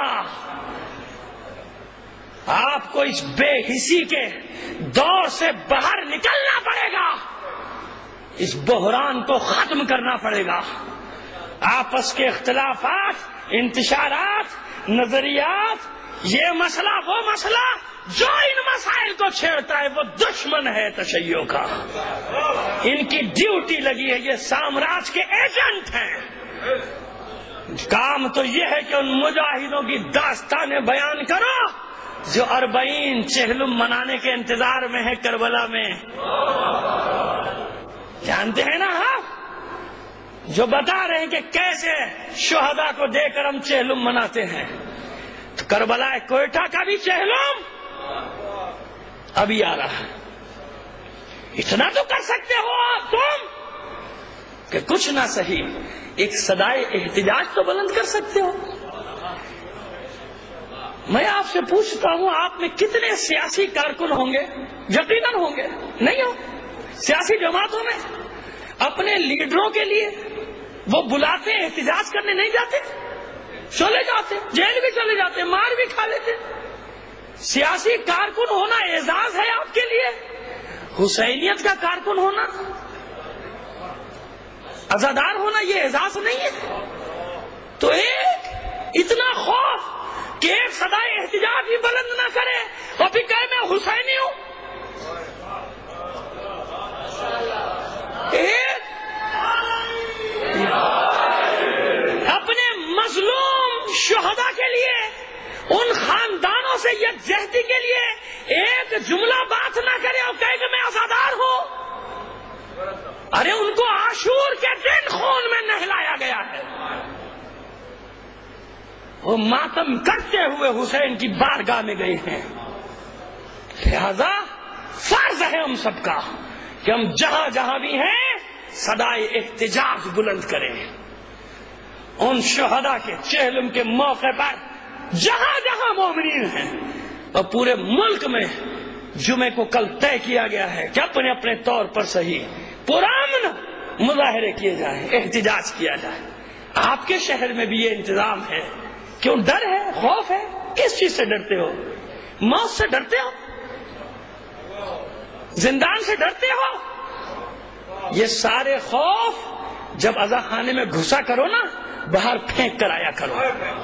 آپ کو اس بے حسی کے دور سے باہر نکلنا پڑے گا. اس بحران کو ختم کرنا پڑے گا. آپس کے اختلافات, انتشارات, نظریات, یہ مسئلہ وہ مسئلہ جو ان مسائل کو چھیڑتا ہے وہ دشمن ہے تشیع کا. ان کی ڈیوٹی لگی ہے, یہ سامراج کے ایجنٹ ہیں. کام تو یہ ہے کہ ان مجاہدوں کی داستانیں بیان کرو جو اربعین چہلم منانے کے انتظار میں ہے کربلا میں. جانتے ہیں نا آپ, جو بتا رہے ہیں کہ کیسے شہداء کو دے کر ہم چہلم مناتے ہیں. تو کربلا کوئٹہ کا بھی چہلم ابھی آ رہا ہے. اتنا تو کر سکتے ہو آپ تم کہ کچھ نہ صحیح ایک صدائے احتجاج تو بلند کر سکتے ہو. میں آپ سے پوچھتا ہوں, آپ میں کتنے سیاسی کارکن ہوں گے؟ یقیناً ہوں گے, نہیں ہو؟ سیاسی جماعتوں میں اپنے لیڈروں کے لیے وہ بلاتے, احتجاج کرنے نہیں جاتے, چلے جاتے, جیل بھی چلے جاتے, مار بھی کھا لیتے. سیاسی کارکن ہونا اعزاز ہے آپ کے لیے. حسینیت کا کارکن ہونا, عزادار ہونا, یہ اعزاز نہیں ہے. تو ایک اتنا خوف کہ ایک صدائے احتجاج بھی بلند نہ کرے اور پھر کہے میں حسینی ہوں. ایک اپنے مظلوم شہداء کے لیے, ان خاندانوں سے یکجہتی کے لیے ایک جملہ بات نہ کرے اور کہے کہ میں عزادار ہوں. ارے ان کو عاشور کے دن خون میں نہلایا گیا ہے. وہ ماتم کرتے ہوئے حسین کی بارگاہ میں گئے ہیں. لہذا فرض ہے ہم سب کا کہ ہم جہاں جہاں بھی ہیں صدائے احتجاج بلند کریں. ان شہداء کے چہلم کے موقع پر جہاں جہاں مومنین ہیں, اور پورے ملک میں جمعے کو کل طے کیا گیا ہے کہ اپنے اپنے طور پر صحیح پرامن مظاہرے کیے جائیں, احتجاج کیا جائے. آپ کے شہر میں بھی یہ انتظام ہے. کیوں ڈر ہے, خوف ہے؟ کس چیز سے ڈرتے ہو؟ موت سے ڈرتے ہو؟ زندان سے ڈرتے ہو؟ یہ سارے خوف جب عزا خانے میں گھسا کرو نا, باہر پھینک کر آیا کرو.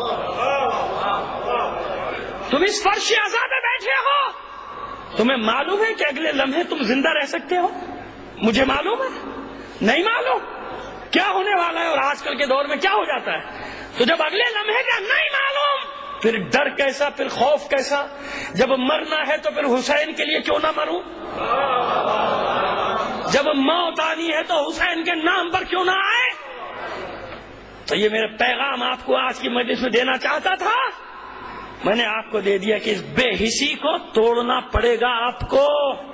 تم اس فرش عزا میں بیٹھے ہو, تمہیں معلوم ہے کہ اگلے لمحے تم زندہ رہ سکتے ہو؟ مجھے معلوم ہے, نہیں معلوم کیا ہونے والا ہے. اور آج کل کے دور میں کیا ہو جاتا ہے, تو جب اگلے لمحے کا نہیں معلوم, پھر ڈر کیسا, پھر خوف کیسا. جب مرنا ہے تو پھر حسین کے لیے کیوں نہ مروں, جب موت آنی ہے تو حسین کے نام پر کیوں نہ آئے. تو یہ میرا پیغام آپ کو آج کی مجلس میں دینا چاہتا تھا, میں نے آپ کو دے دیا کہ اس بے حسی کو توڑنا پڑے گا آپ کو,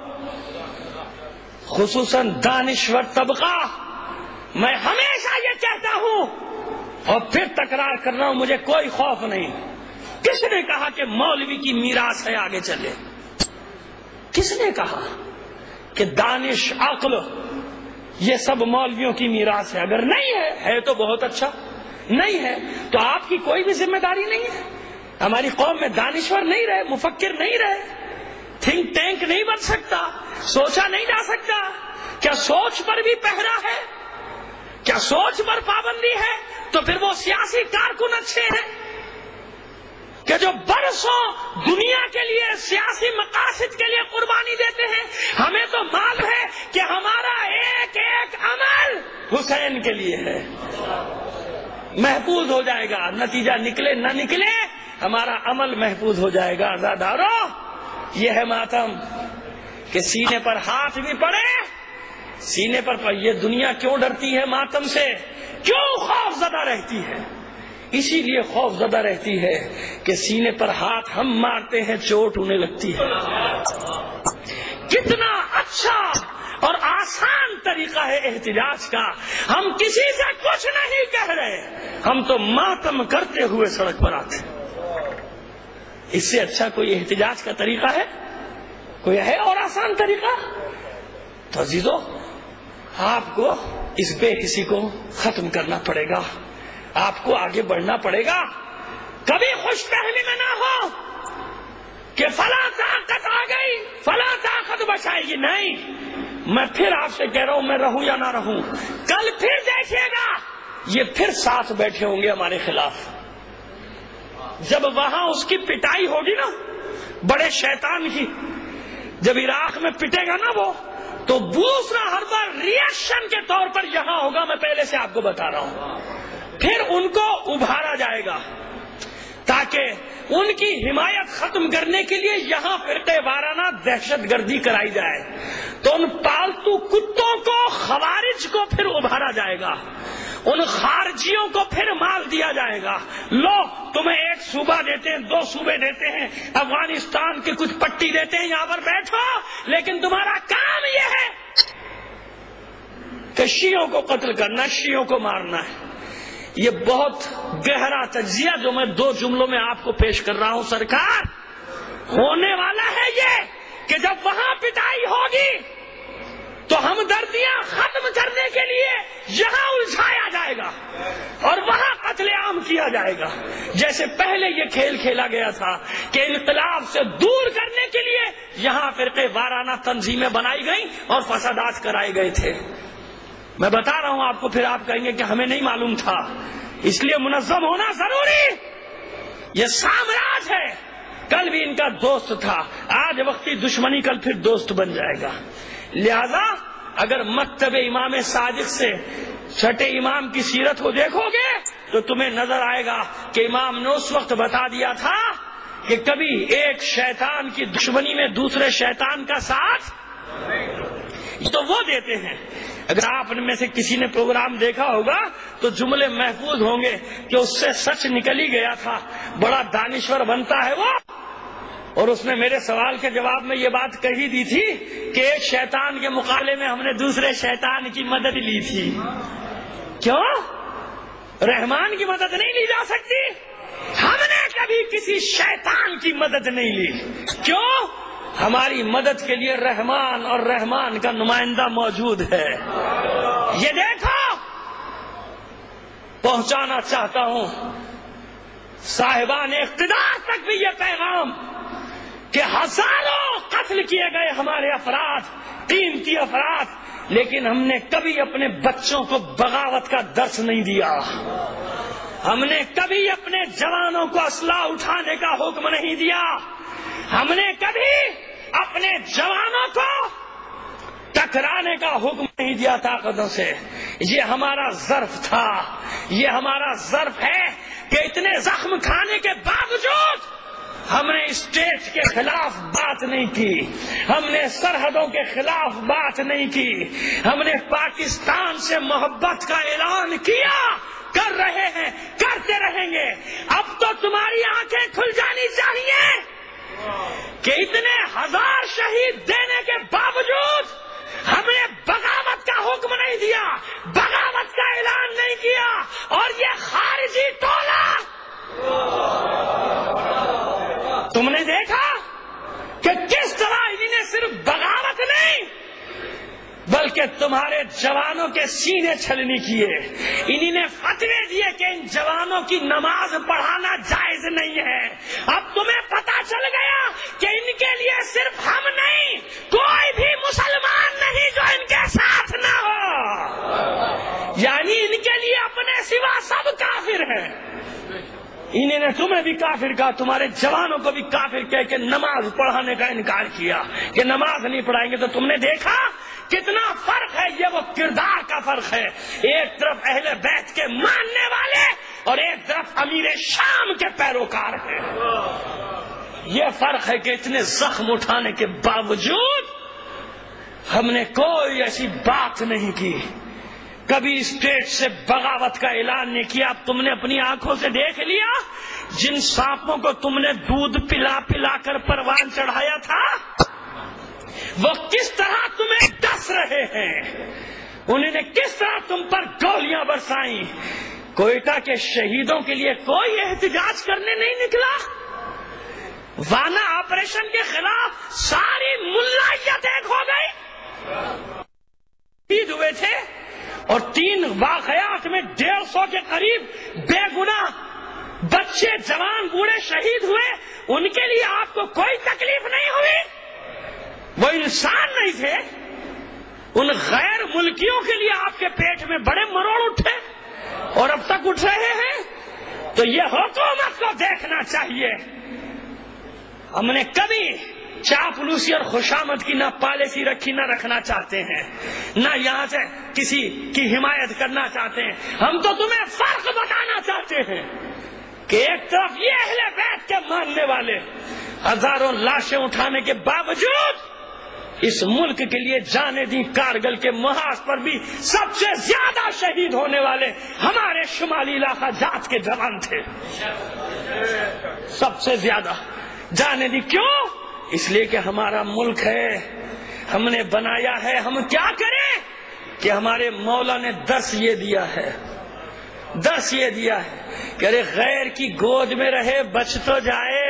خصوصاً دانشور طبقہ. میں ہمیشہ یہ کہتا ہوں اور پھر تکرار کر رہا ہوں, مجھے کوئی خوف نہیں. کس نے کہا کہ مولوی کی میراث ہے آگے چلے؟ کس نے کہا کہ دانش عقل یہ سب مولویوں کی میراث ہے؟ اگر نہیں ہے, ہے تو بہت اچھا, نہیں ہے تو آپ کی کوئی بھی ذمہ داری نہیں ہے. ہماری قوم میں دانشور نہیں رہے, مفکر نہیں رہے, تھنک ٹینک نہیں بن سکتا, سوچا نہیں جا سکتا. کیا سوچ پر بھی پہرا ہے؟ کیا سوچ پر پابندی ہے؟ تو پھر وہ سیاسی کارکن اچھے ہیں کہ جو برسوں دنیا کے لیے, سیاسی مقاصد کے لیے قربانی دیتے ہیں. ہمیں تو معلوم ہے کہ ہمارا ایک ایک عمل حسین کے لیے ہے. محفوظ ہو جائے گا, نتیجہ نکلے نہ نکلے ہمارا عمل محفوظ ہو جائے گا. عزادارو, یہ ہے ماتم کہ سینے پر ہاتھ بھی پڑے, سینے پر, پر یہ دنیا کیوں ڈرتی ہے ماتم سے کیوں خوف زدہ رہتی ہے؟ اسی لیے خوف زدہ رہتی ہے کہ سینے پر ہاتھ ہم مارتے ہیں چوٹ انہیں لگتی ہے۔ کتنا اچھا اور آسان طریقہ ہے احتجاج کا، ہم کسی سے کچھ نہیں کہہ رہے، ہم تو ماتم کرتے ہوئے سڑک پر آتے ہیں۔ اس سے اچھا کوئی احتجاج کا طریقہ ہے؟ کوئی ہے اور آسان طریقہ؟ تو عزیزو، آپ کو اس بے حسی کو ختم کرنا پڑے گا، آپ کو آگے بڑھنا پڑے گا۔ کبھی خوش فہمی میں نہ ہو کہ فلاں طاقت آ گئی، فلاں طاقت بچائے گی، نہیں۔ میں پھر آپ سے کہہ رہا ہوں، میں رہوں یا نہ رہوں، کل پھر دیکھیے گا یہ پھر ساتھ بیٹھے ہوں گے ہمارے خلاف۔ جب وہاں اس کی پٹائی ہوگی نا، بڑے شیطان کی، جب عراق میں پٹے گا نا وہ، تو دوسرا ہر بار ریئیکشن کے طور پر یہاں ہوگا، میں پہلے سے آپ کو بتا رہا ہوں۔ پھر ان کو ابھارا جائے گا تاکہ ان کی حمایت ختم کرنے کے لیے یہاں فرقے وارانہ دہشت گردی کرائی جائے، تو ان پالتو کتوں کو، خوارج کو پھر ابھارا جائے گا، ان خارجیوں کو پھر مال دیا جائے گا۔ لو، تمہیں ایک صوبہ دیتے ہیں، دو صوبے دیتے ہیں، افغانستان کی کچھ پٹی دیتے ہیں، یہاں پر بیٹھو، لیکن تمہارا کام یہ ہے کہ شیعوں کو قتل کرنا، شیعوں کو مارنا ہے۔ یہ بہت گہرا تجزیہ جو میں دو جملوں میں آپ کو پیش کر رہا ہوں سرکار، ہونے والا ہے یہ کہ جب وہاں پٹائی ہوگی تو ہمدردیاں ختم کرنے کے لیے یہاں الجھایا جائے گا اور وہاں قتل عام کیا جائے گا، جیسے پہلے یہ کھیل کھیلا گیا تھا کہ انقلاب سے دور کرنے کے لیے یہاں فرقے وارانہ تنظیمیں بنائی گئیں اور فسادات کرائے گئے تھے۔ میں بتا رہا ہوں آپ کو، پھر آپ کہیں گے کہ ہمیں نہیں معلوم تھا، اس لیے منظم ہونا ضروری۔ یہ سامراج ہے، کل بھی ان کا دوست تھا، آج وقتی دشمنی، کل پھر دوست بن جائے گا۔ لہذا اگر مکتب امام صادق سے چھٹے امام کی سیرت کو دیکھو گے تو تمہیں نظر آئے گا کہ امام نے اس وقت بتا دیا تھا کہ کبھی ایک شیطان کی دشمنی میں دوسرے شیطان کا ساتھ تو وہ دیتے ہیں۔ اگر آپ میں سے کسی نے پروگرام دیکھا ہوگا تو جملے محفوظ ہوں گے کہ اس سے سچ نکل ہی گیا تھا، بڑا دانشور بنتا ہے وہ، اور اس نے میرے سوال کے جواب میں یہ بات کہی دی تھی کہ ایک شیطان کے مقابلے میں ہم نے دوسرے شیطان کی مدد لی تھی۔ کیوں؟ رحمان کی مدد نہیں لی جا سکتی؟ ہم نے کبھی کسی شیطان کی مدد نہیں لی۔ کیوں؟ ہماری مدد کے لیے رحمان اور رحمان کا نمائندہ موجود ہے۔ یہ دیکھو، پہنچانا چاہتا ہوں صاحبان اقتدار تک بھی یہ پیغام کہ ہزاروں قتل کیے گئے ہمارے افراد، قیمتی افراد، لیکن ہم نے کبھی اپنے بچوں کو بغاوت کا درس نہیں دیا، ہم نے کبھی اپنے جوانوں کو اسلحہ اٹھانے کا حکم نہیں دیا، ہم نے کبھی اپنے جوانوں کو ٹکرانے کا حکم نہیں دیا طاقتوں سے۔ یہ ہمارا ظرف تھا، یہ ہمارا ظرف ہے کہ اتنے زخم کھانے کے باوجود ہم نے اسٹیٹ کے خلاف بات نہیں کی، ہم نے سرحدوں کے خلاف بات نہیں کی، ہم نے پاکستان سے محبت کا اعلان کیا، کر رہے ہیں، کرتے رہیں گے۔ اب تو تمہاری آنکھیں کھل جانی چاہیے کہ اتنے ہزار شہید دینے کے باوجود ہم نے بغاوت کا حکم نہیں دیا، بغاوت کا اعلان نہیں کیا، اور یہ خارجی ٹولہ تم نے دیکھا کہ کس طرح انہوں نے صرف بغاوت نہیں بلکہ تمہارے جوانوں کے سینے چھلنی کیے، انہی نے فتوے دیے کہ ان جوانوں کی نماز پڑھانا جائز نہیں ہے۔ اب تمہیں پتا چل گیا کہ ان کے لیے صرف ہم نہیں، کوئی بھی مسلمان نہیں جو ان کے ساتھ نہ ہو، یعنی ان کے لیے اپنے سوا سب کافر ہیں۔ انہوں نے تمہیں بھی کافر کہا، تمہارے جوانوں کو بھی کافر کہہ کے نماز پڑھانے کا انکار کیا کہ نماز نہیں پڑھائیں گے۔ تو تم نے دیکھا کتنا فرق ہے، یہ وہ کردار کا فرق ہے، ایک طرف اہل بیت کے ماننے والے اور ایک طرف امیر شام کے پیروکار ہیں۔ یہ فرق ہے کہ اتنے زخم اٹھانے کے باوجود ہم نے کوئی ایسی بات نہیں کی کبھی اسٹیٹ سے بغاوت کا اعلان نہیں کیا. اب تم نے اپنی آنکھوں سے دیکھ لیا جن سانپوں کو تم نے دودھ پلا پلا کر پروان چڑھایا تھا وہ کس طرح تمہیں ڈس رہے ہیں, انہوں نے کس طرح تم پر گولیاں برسائیں. کوئٹہ کے شہیدوں کے لیے کوئی احتجاج کرنے نہیں نکلا. وانا آپریشن کے خلاف ساری ملائیت ایک ہو گئی. شہید ہوئے تھے اور تین واقعات میں ڈیڑھ سو کے قریب بے گناہ بچے جوان بوڑھے شہید ہوئے. ان کے لیے آپ کو کوئی تکلیف نہیں ہوئی؟ وہ انسان نہیں تھے؟ ان غیر ملکیوں کے لیے آپ کے پیٹ میں بڑے مروڑ اٹھے اور اب تک اٹھ رہے ہیں. تو یہ حکومت کو دیکھنا چاہیے. ہم نے کبھی چاپلوسی اور خوشامد کی نہ پالیسی رکھی نہ رکھنا چاہتے ہیں, نہ یہاں سے کسی کی حمایت کرنا چاہتے ہیں. ہم تو تمہیں فرق بتانا چاہتے ہیں کہ ایک طرف یہ اہل بیت کے ماننے والے ہزاروں لاشیں اٹھانے کے باوجود اس ملک کے لیے جانے دی کارگل کے محاذ پر بھی سب سے زیادہ شہید ہونے والے ہمارے شمالی علاقہ جات کے جوان تھے. سب سے زیادہ جانے دی. کیوں؟ اس لیے کہ ہمارا ملک ہے, ہم نے بنایا ہے. ہم کیا کریں کہ ہمارے مولا نے درس یہ دیا ہے درس یہ دیا ہے کہ ارے غیر کی گود میں رہے بچ تو جائے.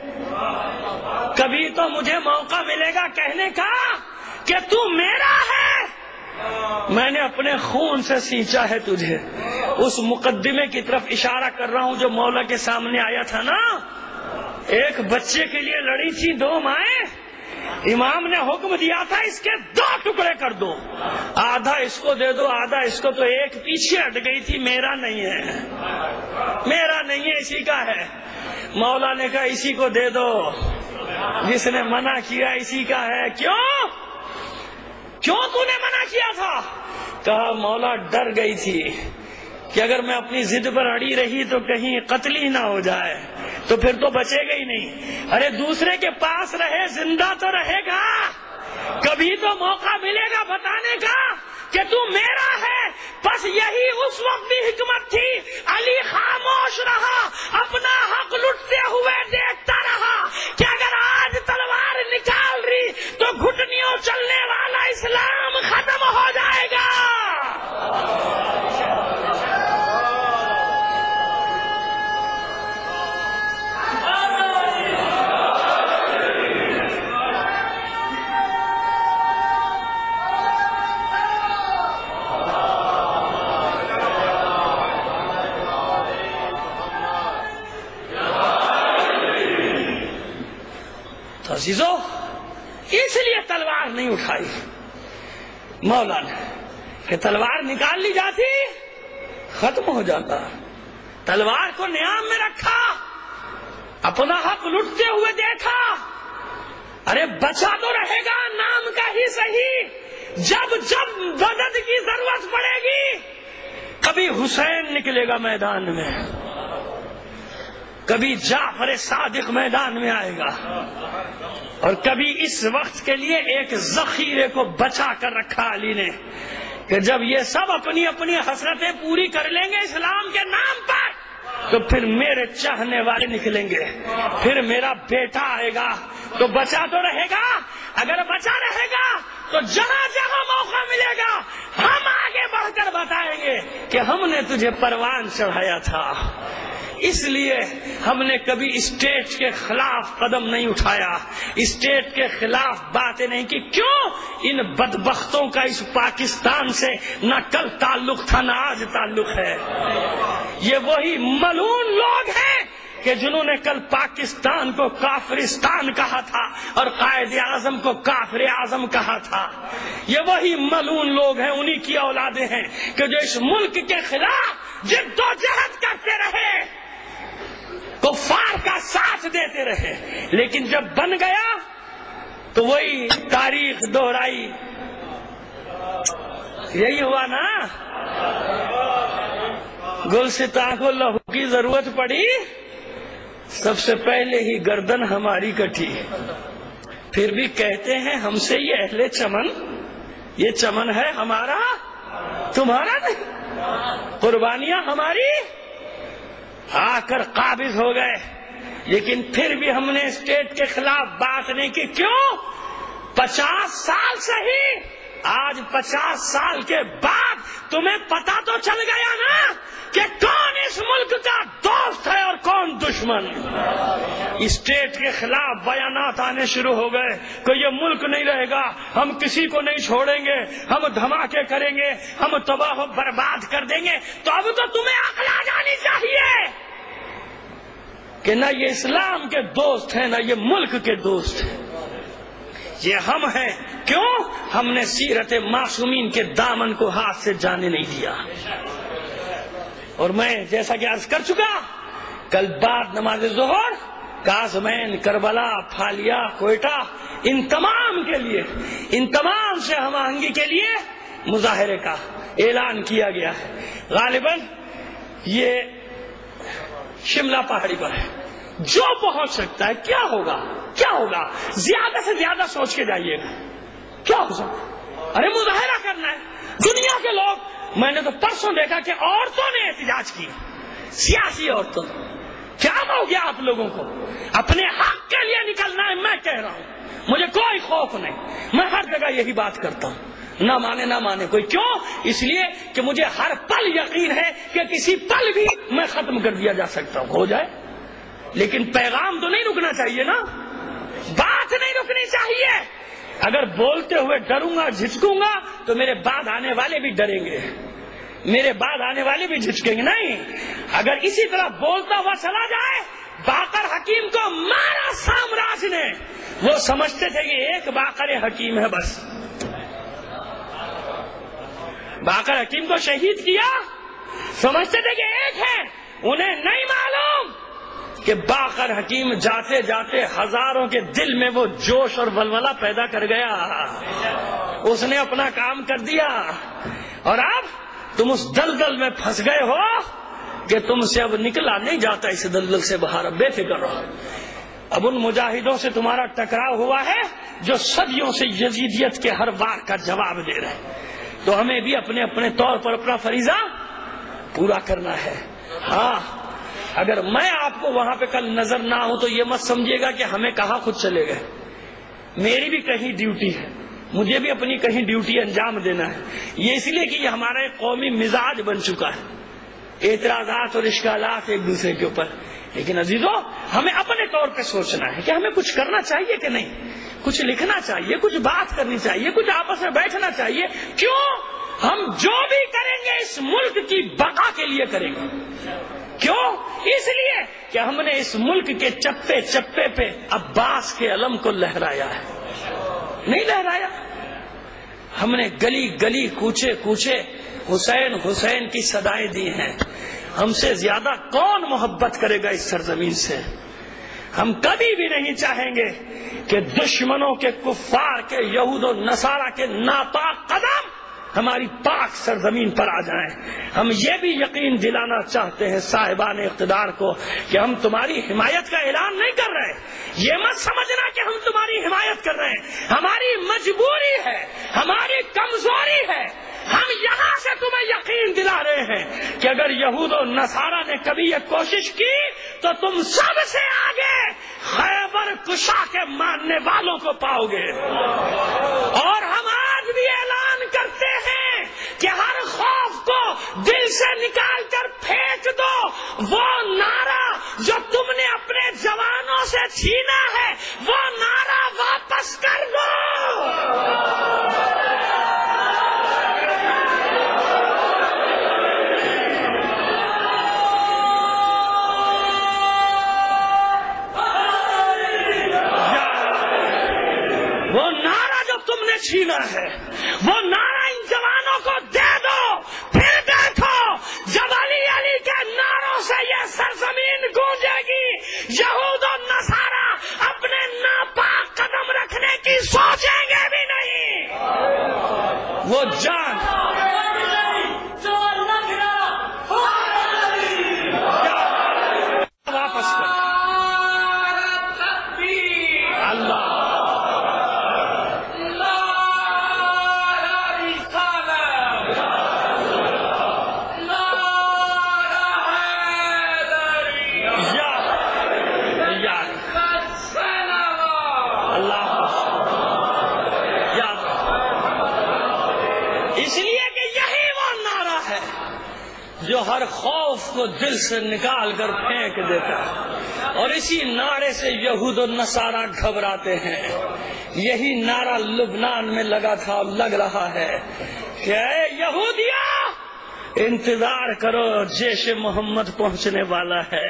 کبھی تو مجھے موقع ملے گا کہنے کا کہ تو میرا ہے, میں نے اپنے خون سے سینچا ہے تجھے. اس مقدمے کی طرف اشارہ کر رہا ہوں جو مولا کے سامنے آیا تھا نا. ایک بچے کے لیے لڑی تھی دو مائیں, امام نے حکم دیا تھا اس کے دو ٹکڑے کر دو, آدھا اس کو دے دو آدھا اس کو. تو ایک پیچھے ہٹ گئی تھی, میرا نہیں ہے میرا نہیں ہے اسی کا ہے. مولا نے کہا اسی کو دے دو, جس نے منع کیا اسی کا ہے. کیوں کیوں تو نے منع کیا تھا؟ کہا مولا ڈر گئی تھی کہ اگر میں اپنی ضد پر اڑی رہی تو کہیں قتل ہی نہ ہو جائے تو پھر تو بچے گا ہی نہیں. ارے دوسرے کے پاس رہے زندہ تو رہے گا, کبھی تو موقع ملے گا بتانے کا کہ تو میرا ہے. بس یہی اس وقت بھی حکمت تھی. علی خاموش رہا, اپنا حق لٹتے ہوئے دیکھتا رہا کہ اگر آج تلوار نکال رہی تو گھٹنیوں چلنے والا اسلام ختم ہو جائے گا. عزیزو اس لیے تلوار نہیں اٹھائی مولا نے کہ تلوار نکال لی جاتی ختم ہو جاتا. تلوار کو نیام میں رکھا, اپنا حق لٹتے ہوئے دیکھا. ارے بچا تو رہے گا نام کا ہی صحیح. جب جب مدد کی ضرورت پڑے گی کبھی حسین نکلے گا میدان میں, کبھی جعفر صادق میدان میں آئے گا, اور کبھی اس وقت کے لیے ایک ذخیرے کو بچا کر رکھا علی نے کہ جب یہ سب اپنی اپنی حسرتیں پوری کر لیں گے اسلام کے نام پر تو پھر میرے چاہنے والے نکلیں گے, پھر میرا بیٹا آئے گا تو بچا تو رہے گا. اگر بچا رہے گا تو جہاں جہاں موقع ملے گا ہم آگے بڑھ کر بتائیں گے کہ ہم نے تجھے پروان چڑھایا تھا. اس لیے ہم نے کبھی اسٹیٹ کے خلاف قدم نہیں اٹھایا, اسٹیٹ کے خلاف باتیں نہیں کی. کیوں؟ ان بدبختوں کا اس پاکستان سے نہ کل تعلق تھا نہ آج تعلق ہے. یہ وہی ملعون لوگ ہیں کہ جنہوں نے کل پاکستان کو کافرستان کہا تھا اور قائد اعظم کو کافر اعظم کہا تھا. یہ وہی ملعون لوگ ہیں, انہی کی اولادیں ہیں کہ جو اس ملک کے خلاف جد و جہد کرتے رہے, کفار کا ساتھ دیتے رہے, لیکن جب بن گیا تو وہی تاریخ دہرائی. یہی ہوا نا, گلستاں کو لہو کی ضرورت پڑی, سب سے پہلے ہی گردن ہماری کٹی. پھر بھی کہتے ہیں ہم سے یہ اہل چمن, یہ چمن ہے ہمارا, تمہارا نہیں، قربانیاں ہماری آ کر قابض ہو گئے، لیکن پھر بھی ہم نے اسٹیٹ کے خلاف بات نہیں کی۔ کیوں؟ پچاس سال صحیح، آج پچاس سال کے بعد تمہیں پتا تو چل گیا نا کہ کون اس ملک کا دوست ہے اور کون دشمن۔ اسٹیٹ کے خلاف بیانات آنے شروع ہو گئے کہ یہ ملک نہیں رہے گا، ہم کسی کو نہیں چھوڑیں گے، ہم دھماکے کریں گے، ہم تباہ و برباد کر دیں گے۔ تو اب تو تمہیں عقل آ جانی چاہیے کہ نہ یہ اسلام کے دوست ہیں، نہ یہ ملک کے دوست ہیں، یہ ہم ہیں۔ کیوں؟ ہم نے سیرت معصومین کے دامن کو ہاتھ سے جانے نہیں دیا۔ اور میں جیسا کہ عرض کر چکا، کل بعد نماز ظہر کاظمین، کربلا، پھالیا، کوئٹہ، ان تمام کے لیے، ان تمام سے ہم آہنگی کے لیے مظاہرے کا اعلان کیا گیا ہے۔ غالباً یہ شملہ پہاڑی پر ہے، جو پہنچ سکتا ہے۔ کیا ہوگا کیا ہوگا زیادہ سے زیادہ سوچ کے جائیے گا، کیا ہو سکتا؟ ارے مظاہرہ کرنا ہے، دنیا کے لوگ، میں نے تو پرسوں دیکھا کہ عورتوں نے احتجاج کی، سیاسی عورتوں۔ کیا ہو گیا آپ لوگوں کو؟ اپنے حق کے لیے نکلنا ہے، میں کہہ رہا ہوں، مجھے کوئی خوف نہیں، میں ہر جگہ یہی بات کرتا ہوں، نہ مانے نہ مانے کوئی۔ کیوں؟ اس لیے کہ مجھے ہر پل یقین ہے کہ کسی پل بھی میں ختم کر دیا جا سکتا ہوں، ہو جائے، لیکن پیغام تو نہیں رکنا چاہیے نا، بات نہیں رکنی چاہیے۔ اگر بولتے ہوئے ڈروں گا، جھجکوں گا، تو میرے بعد آنے والے بھی ڈریں گے، میرے بعد آنے والے بھی جھجکیں گے۔ نہیں، اگر اسی طرح بولتا ہوا چلا جائے، باقر حکیم کو مارا سامراج نے، وہ سمجھتے تھے کہ ایک باقر حکیم ہے، بس باقر حکیم کو شہید کیا، سمجھتے تھے کہ ایک ہے، انہیں نہیں معلوم کہ باقر حکیم جاتے جاتے ہزاروں کے دل میں وہ جوش اور ولولہ پیدا کر گیا، اس نے اپنا کام کر دیا، اور اب تم اس دلدل میں پھنس گئے ہو کہ تم سے اب نکلا نہیں جاتا اس دلدل سے باہر۔ اب بے فکر رہو، اب ان مجاہدوں سے تمہارا ٹکراؤ ہوا ہے جو صدیوں سے یزیدیت کے ہر وار کا جواب دے رہے ہیں، تو ہمیں بھی اپنے اپنے طور پر اپنا فریضہ پورا کرنا ہے۔ ہاں، اگر میں آپ کو وہاں پہ کل نظر نہ ہوں تو یہ مت سمجھیے گا کہ ہمیں کہاں خود چلے گئے، میری بھی کہیں ڈیوٹی ہے، مجھے بھی اپنی کہیں ڈیوٹی انجام دینا ہے۔ یہ اس لیے کہ یہ ہمارا ایک قومی مزاج بن چکا ہے، اعتراضات اور اشکالات ایک دوسرے کے اوپر۔ لیکن عزیزو، ہمیں اپنے طور پہ سوچنا ہے کہ ہمیں کچھ کرنا چاہیے کہ نہیں، کچھ لکھنا چاہیے، کچھ بات کرنی چاہیے، کچھ آپس میں بیٹھنا چاہیے۔ کیوں؟ ہم جو بھی کریں گے اس ملک کی بقا کے لیے کریں گے۔ کیوں؟ اس لیے کہ ہم نے اس ملک کے چپے چپے پہ عباس کے علم کو لہرایا ہے، نہیں لہرایا؟ ہم نے گلی گلی کوچے کوچے حسین حسین کی صدائیں دی ہیں۔ ہم سے زیادہ کون محبت کرے گا اس سرزمین سے؟ ہم کبھی بھی نہیں چاہیں گے کہ دشمنوں کے، کفار کے، یہود و نصارہ کے ناپاک قدم ہماری پاک سرزمین پر آ جائیں۔ ہم یہ بھی یقین دلانا چاہتے ہیں صاحبان اقتدار کو کہ ہم تمہاری حمایت کا اعلان نہیں کر رہے، یہ مت سمجھنا کہ ہم تمہاری حمایت کر رہے ہیں، ہماری مجبوری ہے، ہماری کمزوری ہے۔ ہم یہاں سے تمہیں یقین دلا رہے ہیں کہ اگر یہود و نصارہ نے کبھی یہ کوشش کی تو تم سب سے آگے خیبر کشا کے ماننے والوں کو پاؤ گے۔ اور ہم آج بھی اعلان کرتے ہیں کہ ہر خوف کو دل سے نکال کر پھینک دو، وہ نعرہ جو تم نے اپنے جوانوں سے چھینا ہے وہ نعرہ واپس کر دو۔ وہ نعرہ جو تم نے چھینا ہے وہ نعرہ ان جوانوں کو دے دو، پھر دیکھو جب علی علی کے نعروں سے یہ سرزمین گونجے گی، یہود و نصارہ اپنے ناپاک قدم رکھنے کی سوچیں گے بھی نہیں۔ وہ جان واپس کر اللہ جو ہر خوف کو دل سے نکال کر پھینک دیتا ہے، اور اسی نعرے سے یہود و نصارہ گھبراتے ہیں۔ یہی نعرہ لبنان میں لگا تھا اور لگ رہا ہے کہ اے یہودیہ، انتظار کرو، جیش محمد پہنچنے والا ہے،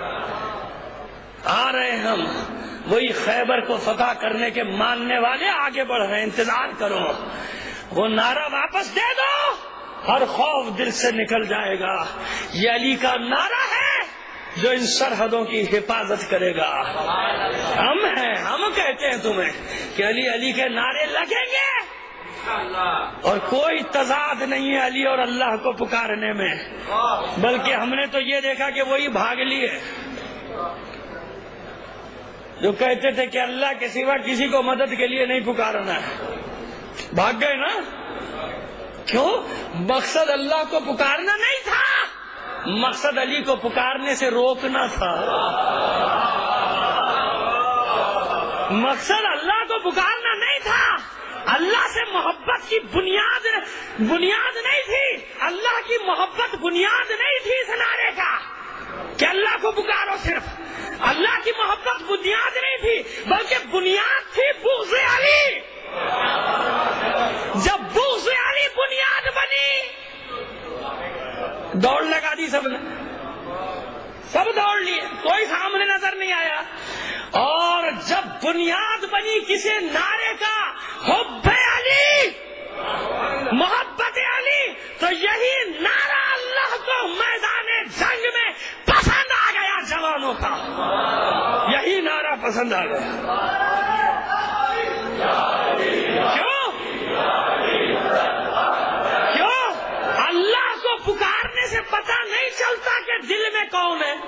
آ رہے ہم، وہی خیبر کو فتح کرنے کے ماننے والے آگے بڑھ رہے ہیں، انتظار کرو۔ وہ نعرہ واپس دے دو، ہر خوف دل سے نکل جائے گا۔ یہ علی کا نعرہ ہے جو ان سرحدوں کی حفاظت کرے گا۔ ہم ہیں، ہم کہتے ہیں تمہیں کہ علی علی کے نعرے لگیں گے، اور کوئی تضاد نہیں ہے علی اور اللہ کو پکارنے میں، بلکہ ہم نے تو یہ دیکھا کہ وہی بھاگ لیے جو کہتے تھے کہ اللہ کے سوا کسی کو مدد کے لیے نہیں پکارنا ہے، بھاگ گئے نا۔ کیوں؟ مقصد اللہ کو پکارنا نہیں تھا، مقصد علی کو پکارنے سے روکنا تھا۔ مقصد اللہ کو پکارنا نہیں تھا، اللہ سے محبت کی بنیاد بنیاد نہیں تھی، اللہ کی محبت بنیاد نہیں تھی اس نعرے کا کہ اللہ کو پکارو۔ صرف اللہ کی محبت بنیاد نہیں تھی، بلکہ بنیاد تھی بغض علی۔ جب بغض علی بنیاد بنی، دوڑ لگا دی سب نے، سب دوڑ لیے، کوئی سامنے نظر نہیں آیا۔ اور جب بنیاد بنی کسی نعرے کا حب علی، محبت علی، تو یہی نعرہ اللہ کو میدان جنگ میں پسند آ گیا، جوانوں کا یہی نعرہ پسند آ گیا۔ کیوں؟ کیوں؟ اللہ کو پکارنے سے پتہ نہیں چلتا کہ دل میں کون ہے۔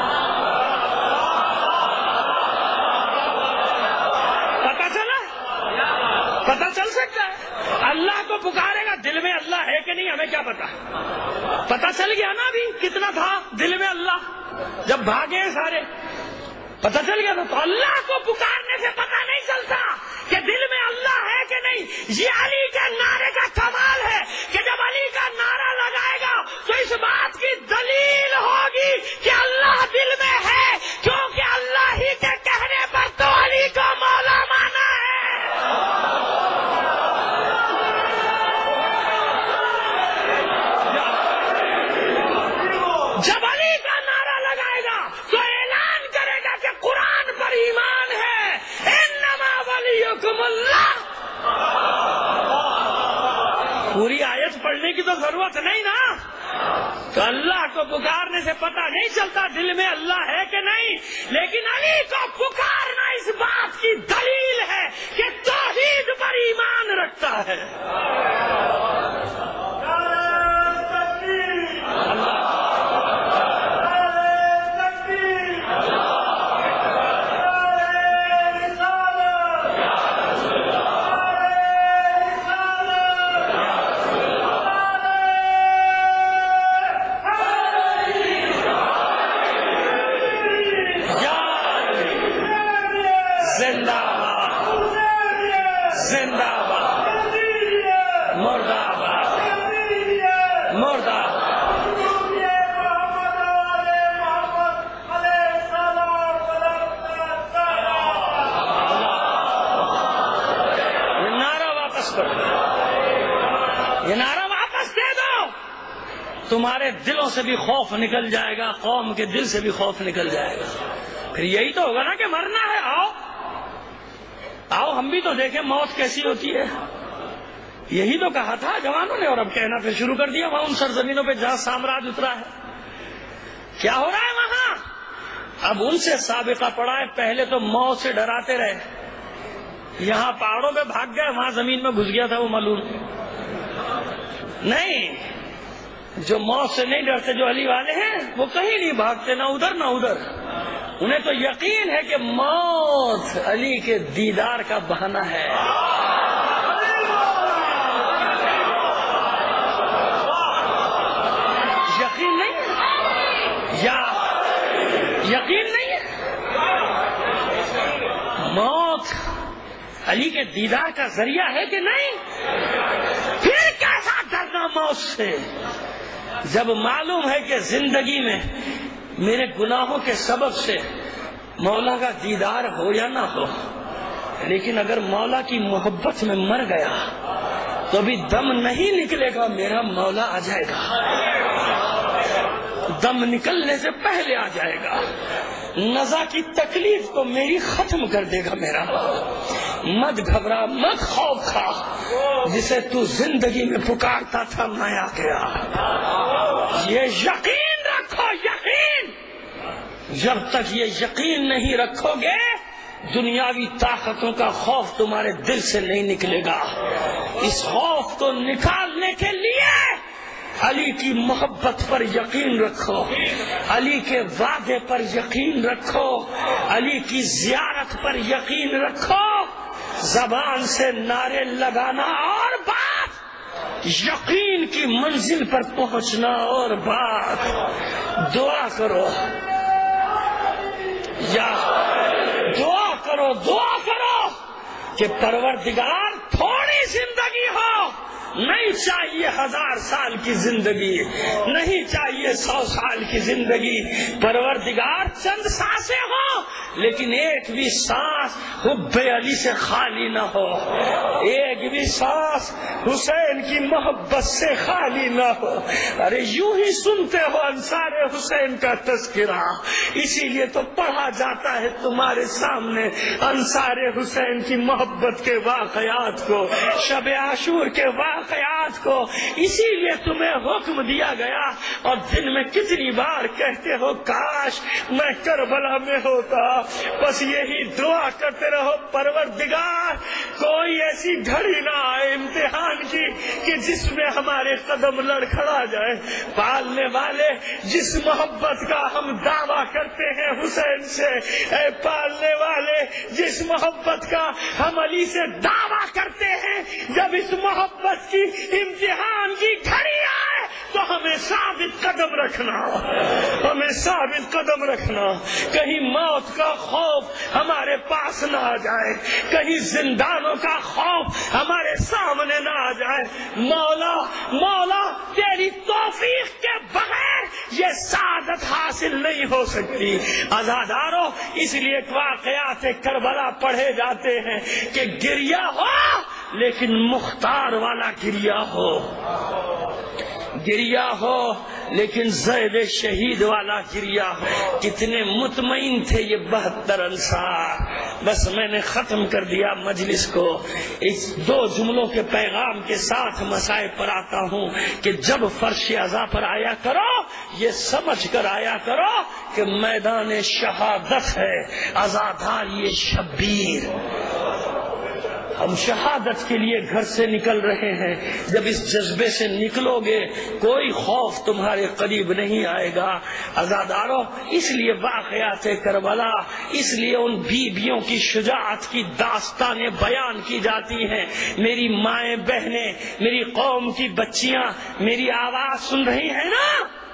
پتہ چلا؟ پتہ چل سکتا ہے۔ اللہ کو پکارے گا، دل میں اللہ ہے کہ نہیں ہمیں کیا پتا؟ پتہ چل گیا نا ابھی کتنا تھا دل میں اللہ، جب بھاگے سارے پتہ چل گیا تھا۔ تو اللہ کو پکارنے سے پتہ نہیں چلتا کہ دل میں اللہ ہے کہ نہیں۔ یہ علی کے نعرے کا کمال ہے کہ جب علی کا نعرہ لگائے گا تو اس بات کی دلیل ہوگی کہ اللہ دل میں ہے، کیونکہ اللہ ہی کے کہنے پر تو علی کو مولا مانا ہے۔ جب علی کا نعرہ لگائے گا تو اعلان کرے گا کہ قرآن پر ایمان ہے، انما ولیکم اللہ۔ پوری آیت پڑھنے کی تو ضرورت نہیں نا۔ تو اللہ کو پکارنے سے پتہ نہیں چلتا دل میں اللہ ہے کہ نہیں، لیکن علی کو پکارنا اس بات کی دلیل ہے کہ توحید پر ایمان رکھتا ہے۔ یہ نعرہ واپس دے دو، تمہارے دلوں سے بھی خوف نکل جائے گا، قوم کے دل سے بھی خوف نکل جائے گا۔ پھر یہی تو ہوگا نا کہ مرنا ہے، آؤ آؤ ہم بھی تو دیکھیں موت کیسی ہوتی ہے۔ یہی تو کہا تھا جوانوں نے، اور اب کہنا پھر شروع کر دیا وہاں ان سرزمینوں پہ جہاں سامراج اترا ہے۔ کیا ہو رہا ہے وہاں؟ اب ان سے سابقہ پڑا ہے، پہلے تو موت سے ڈراتے رہے، یہاں پہاڑوں پہ بھاگ گئے، وہاں زمین میں گھس گیا تھا وہ ملعون۔ نہیں، جو موت سے نہیں ڈرتے، جو علی والے ہیں، وہ کہیں نہیں بھاگتے، نہ ادھر نہ ادھر۔ انہیں تو یقین ہے کہ موت علی کے دیدار کا بہانہ ہے۔ یقین نہیں ہے یا یقین نہیں ہے؟ موت علی کے دیدار کا ذریعہ ہے کہ نہیں؟ پھر کیسا ڈرنا موت سے؟ جب معلوم ہے کہ زندگی میں میرے گناہوں کے سبب سے مولا کا دیدار ہو یا نہ ہو، لیکن اگر مولا کی محبت میں مر گیا تو ابھی دم نہیں نکلے گا، میرا مولا آ جائے گا، دم نکلنے سے پہلے آ جائے گا، نزا کی تکلیف کو میری ختم کر دے گا میرا مولا۔ مت گھبرا، مت خوف کھا، جسے تو زندگی میں پکارتا تھا میں آ گیا۔ یہ یقین رکھو، یقین۔ جب تک یہ یقین نہیں رکھو گے دنیاوی طاقتوں کا خوف تمہارے دل سے نہیں نکلے گا۔ اس خوف کو نکالنے کے لیے علی کی محبت پر یقین رکھو، علی کے وعدے پر یقین رکھو، علی کی زیارت پر یقین رکھو۔ زبان سے نعرے لگانا اور بات، یقین کی منزل پر پہنچنا اور بات۔ دعا کرو یا دعا کرو دعا کرو کہ پروردگار تھوڑی زندگی ہو، نہیں چاہیے ہزار سال کی زندگی، نہیں چاہیے سو سال کی زندگی، پروردگار چند سانسیں ہو لیکن ایک بھی سانس حب علی سے خالی نہ ہو، ایک بھی سانس حسین کی محبت سے خالی نہ ہو۔ ارے یوں ہی سنتے ہو انصار حسین کا تذکرہ، اسی لیے تو پڑھا جاتا ہے تمہارے سامنے انصار حسین کی محبت کے واقعات کو، شب عاشور کے واقعات کو، اسی لیے تمہیں حکم دیا گیا۔ اور دن میں کتنی بار کہتے ہو کاش میں کربلا میں ہوتا، بس یہی دعا کرتے رہو پروردگار کوئی ایسی گھڑی نہ آئے امتحان کی کہ جس میں ہمارے قدم لڑکھڑا جائے۔ پالنے والے جس محبت کا ہم دعویٰ کرتے ہیں حسین سے، اے پالنے والے جس محبت کا ہم علی سے دعویٰ کرتے ہیں، جب اس محبت کی امتحان کی گھڑی آئے تو ہمیں ثابت قدم رکھنا، ہمیں ثابت قدم رکھنا۔ کہیں موت کا خوف ہمارے پاس نہ آ جائے، کہیں زندانوں کا خوف ہمارے سامنے نہ آ جائے۔ مولا مولا تیری توفیق کے بغیر یہ سعادت حاصل نہیں ہو سکتی۔ عزادارو، اس لیے واقعات کربلا پڑھے جاتے ہیں کہ گریہ ہو لیکن مختار والا گریہ ہو، گریہ ہو لیکن زید شہید والا گریہ ہو۔ کتنے مطمئن تھے یہ بہتر انصار۔ بس میں نے ختم کر دیا مجلس کو اس دو جملوں کے پیغام کے ساتھ مسائل پر آتا ہوں کہ جب فرش عزا پر آیا کرو یہ سمجھ کر آیا کرو کہ میدان شہادت ہے، عزادار یہ شبیر۔ ہم شہادت کے لیے گھر سے نکل رہے ہیں، جب اس جذبے سے نکلو گے کوئی خوف تمہارے قریب نہیں آئے گا۔ عزادارو، اس لیے واقعات کربلا، اس لیے ان بیویوں کی شجاعت کی داستانیں بیان کی جاتی ہیں۔ میری مائیں بہنیں، میری قوم کی بچیاں میری آواز سن رہی ہیں نا؟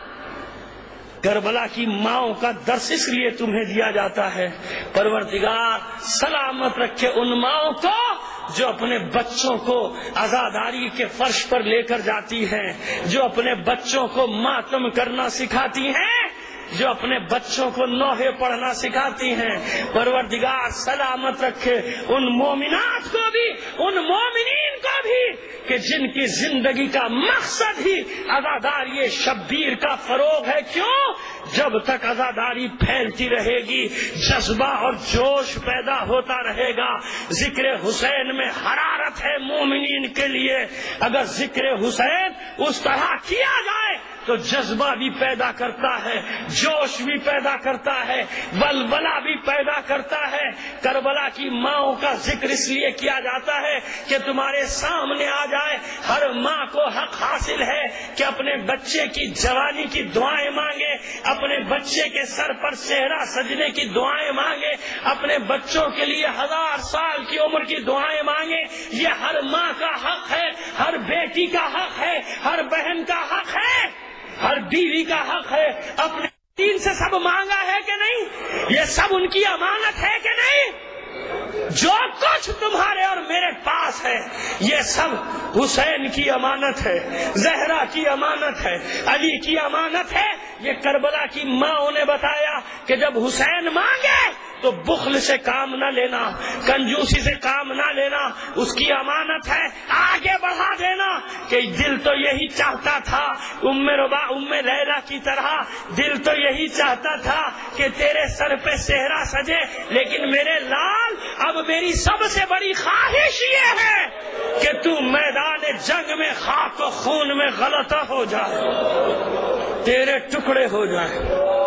کربلا کی ماؤں کا درس اس لیے تمہیں دیا جاتا ہے، پروردگار سلامت رکھے ان ماؤں کو جو اپنے بچوں کو عزاداری کے فرش پر لے کر جاتی ہیں، جو اپنے بچوں کو ماتم کرنا سکھاتی ہیں، جو اپنے بچوں کو نوحے پڑھنا سکھاتی ہیں۔ پروردگار سلامت رکھے ان مومنات کو بھی، ان مومنین کو بھی کہ جن کی زندگی کا مقصد ہی عزاداری شبیر کا فروغ ہے۔ کیوں؟ جب تک عزاداری پھیلتی رہے گی جذبہ اور جوش پیدا ہوتا رہے گا۔ ذکر حسین میں حرارت ہے مومنین کے لیے، اگر ذکر حسین اس طرح کیا جائے تو جذبہ بھی پیدا کرتا ہے، جوش بھی پیدا کرتا ہے، ولولہ بھی پیدا کرتا ہے۔ کربلا کی ماؤں کا ذکر اس لیے کیا جاتا ہے کہ تمہارے سامنے آ جائے، ہر ماں کو حق حاصل ہے کہ اپنے بچے کی جوانی کی دعائیں مانگے، اپنے بچے کے سر پر صحرا سجنے کی دعائیں مانگے، اپنے بچوں کے لیے ہزار سال کی عمر کی دعائیں مانگے۔ یہ ہر ماں کا حق ہے، ہر بیٹی کا حق ہے، ہر بہن کا حق ہے، ہر بیوی کا حق ہے۔ اپنے دین سے سب مانگا ہے کہ نہیں؟ یہ سب ان کی امانت ہے کہ نہیں؟ جو کچھ تمہارے اور میرے پاس ہے یہ سب حسین کی امانت ہے، زہرا کی امانت ہے، علی کی امانت ہے۔ یہ کربلا کی ماں نے بتایا کہ جب حسین مانگے تو بخل سے کام نہ لینا، کنجوسی سے کام نہ لینا، اس کی امانت ہے، آگے بڑھا دینا۔ کہ دل تو یہی چاہتا تھا ام ربا ام لیلا کی طرح، دل تو یہی چاہتا تھا کہ تیرے سر پہ صحرا سجے، لیکن میرے لال اب میری سب سے بڑی خواہش یہ ہے کہ تو میدان جنگ میں خاک و خون میں غلطہ ہو جائے، تیرے ٹکڑے ہو جائیں۔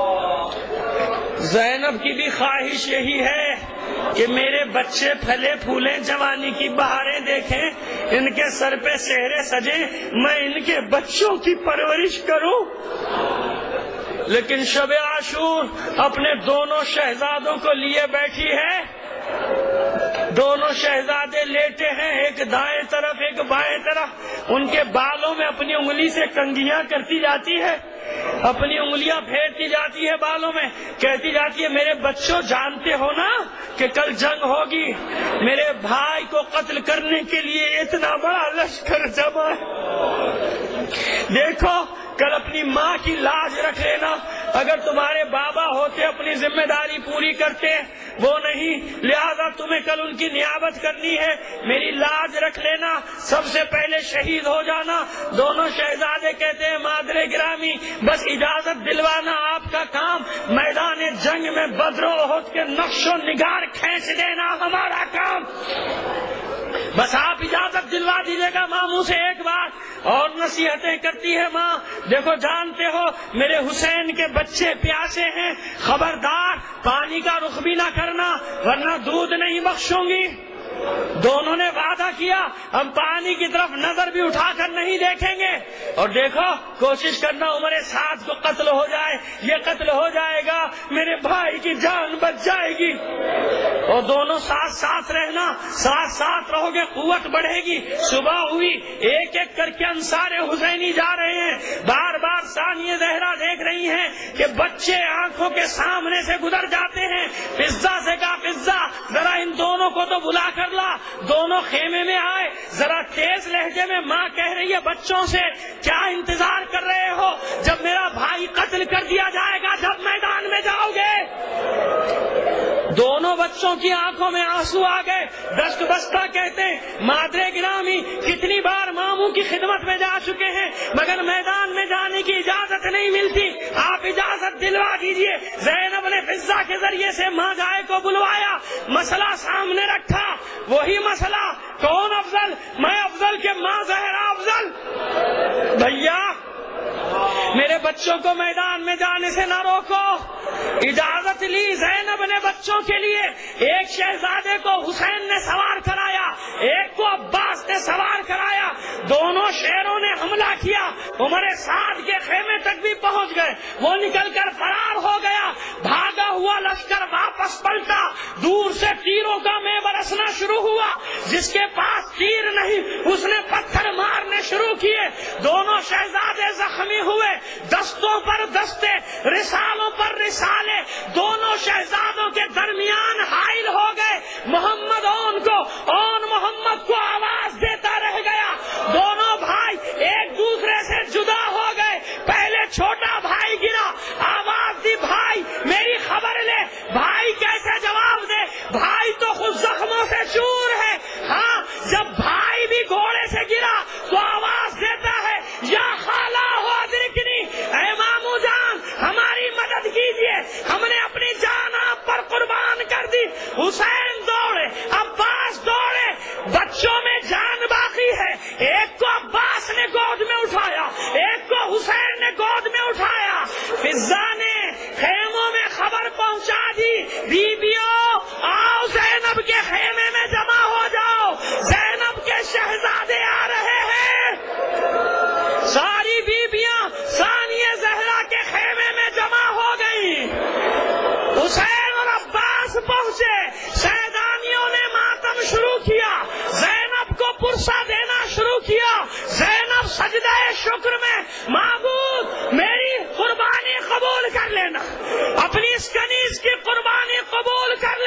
زینب کی بھی خواہش یہی ہے کہ میرے بچے پھلے پھولے، جوانی کی بہاریں دیکھیں، ان کے سر پہ صحرے سجے، میں ان کے بچوں کی پرورش کروں۔ لیکن شب عاشور اپنے دونوں شہزادوں کو لیے بیٹھی ہے، دونوں شہزادے لیٹے ہیں، ایک دائیں طرف ایک بائیں طرف، ان کے بالوں میں اپنی انگلی سے کنگھیاں کرتی جاتی ہے، اپنی انگلیاں پھیرتی جاتی ہے بالوں میں، کہتی جاتی ہے میرے بچوں جانتے ہو نا کہ کل جنگ ہوگی، میرے بھائی کو قتل کرنے کے لیے اتنا بڑا لشکر جمع ہے، دیکھو کل اپنی ماں کی لاج رکھ لینا، اگر تمہارے بابا ہوتے اپنی ذمہ داری پوری کرتے، وہ نہیں، لہذا تمہیں کل ان کی نیابت کرنی ہے، میری لاج رکھ لینا، سب سے پہلے شہید ہو جانا۔ دونوں شہزادے کہتے ہیں مادر گرامی بس اجازت دلوانا آپ کا کام، میدان جنگ میں بدر و احد کے نقش و نگار کھینچ دینا ہمارا کام، بس آپ اجازت دلوا دیجیے گا۔ ماموں سے ایک بار اور نصیحتیں کرتی ہے ماں، دیکھو جانتے ہو میرے حسین کے بچے پیاسے ہیں، خبردار پانی کا رخ بھی نہ کرنا ورنہ دودھ نہیں بخشوں گی۔ دونوں نے وعدہ کیا ہم پانی کی طرف نظر بھی اٹھا کر نہیں دیکھیں گے، اور دیکھو کوشش کرنا عمر سعد کو قتل ہو جائے، یہ قتل ہو جائے گا میرے بھائی کی جان بچ جائے گی، اور دونوں ساتھ ساتھ رہنا، ساتھ ساتھ رہو گے قوت بڑھے گی۔ صبح ہوئی، ایک ایک کر کے انصار حسینی جا رہے ہیں، بار بار ثانیہ زہرا دیکھ رہی ہیں کہ بچے آنکھوں کے سامنے سے گزر جاتے ہیں۔ فضا سے کہا فضا ذرا ان دونوں کو تو بلا کر لا، دونوں خیمے میں آئے، ذرا تیز لہجے میں ماں کہہ رہی ہے بچوں سے کیا انتظار کر رہے ہو، جب میرا بھائی قتل کر دیا جائے گا جب میدان میں جاؤ گے۔ دونوں بچوں کی آنکھوں میں آنسو آ گئے، دست بستہ کہتے ہیں مادر گرامی کتنی بار ماموں کی خدمت میں جا چکے ہیں مگر میدان میں جانے کی اجازت نہیں ملتی، آپ اجازت دلوا دیجئے۔ زینب نے فضا کے ذریعے سے ماں گائے کو بلوایا، مسئلہ سامنے رکھا، وہی مسئلہ کون افضل، میں افضل کہ ماں زہرا افضل؟ بھیا میرے بچوں کو میدان میں جانے سے نہ روکو۔ اجازت لی زینب نے بچوں کے لیے، ایک شہزادے کو حسین نے سوار کرایا، ایک کو عباس نے سوار کرایا، دونوں شیروں نے حملہ کیا، عمر سعد کے خیمے تک بھی پہنچ گئے، وہ نکل کر فرار ہو گیا، بھاگا ہوا لشکر واپس پلٹا، دور سے تیروں کا میں برسنا شروع ہوا، جس کے پاس تیر نہیں اس نے پتھر مارنے شروع کیے، دونوں شہزادے زخمی ہوئے، دستوں پر دستے، رسالوں پر رسالے، دونوں شہزادوں کے درمیان حائل ہو گئے۔ محمد اون کو اون محمد کو آواز دیتا رہ گیا، دونوں بھائی ایک دوسرے سے جدا ہو گئے، پہلے چھوٹا بھائی گرا، آواز دی بھائی میری خبر لے، بھائی کیسے جواب دے، بھائی تو خود زخموں سے چور ہے، ہاں جب بھائی بھی گھوڑے سے گرا تو آواز دیتا ہے یا خالہ ہو ادرکنی، اے مامو جان ہماری مدد کیجئے، ہم نے اپنی جان آپ پر قربان کر دی۔ حسین دوڑے، عباس دوڑے، بچوں میں جان باقی ہے، ایک کو عباس نے گود میں اٹھایا، ایک کو حسین نے گود میں اٹھایا، فضا نے خیموں میں خبر پہنچا دی، بیبیوں آؤ زینب کے خیمے میں جمع ہو جاؤ، زینب کے شہزادے آ رہے ہیں۔ ساری بیبیاں ثانیہ زہرا کے خیمے میں جمع ہو گئی، حسین اور عباس پہنچے، شہدانیوں نے ماتم شروع کیا، زینب کو پرسہ دینا شروع کیا، زینب سجدہ شکر میں معبود میری قربانی قبول کر لینا، اپنی اس کنیز کی قربانی قبول کر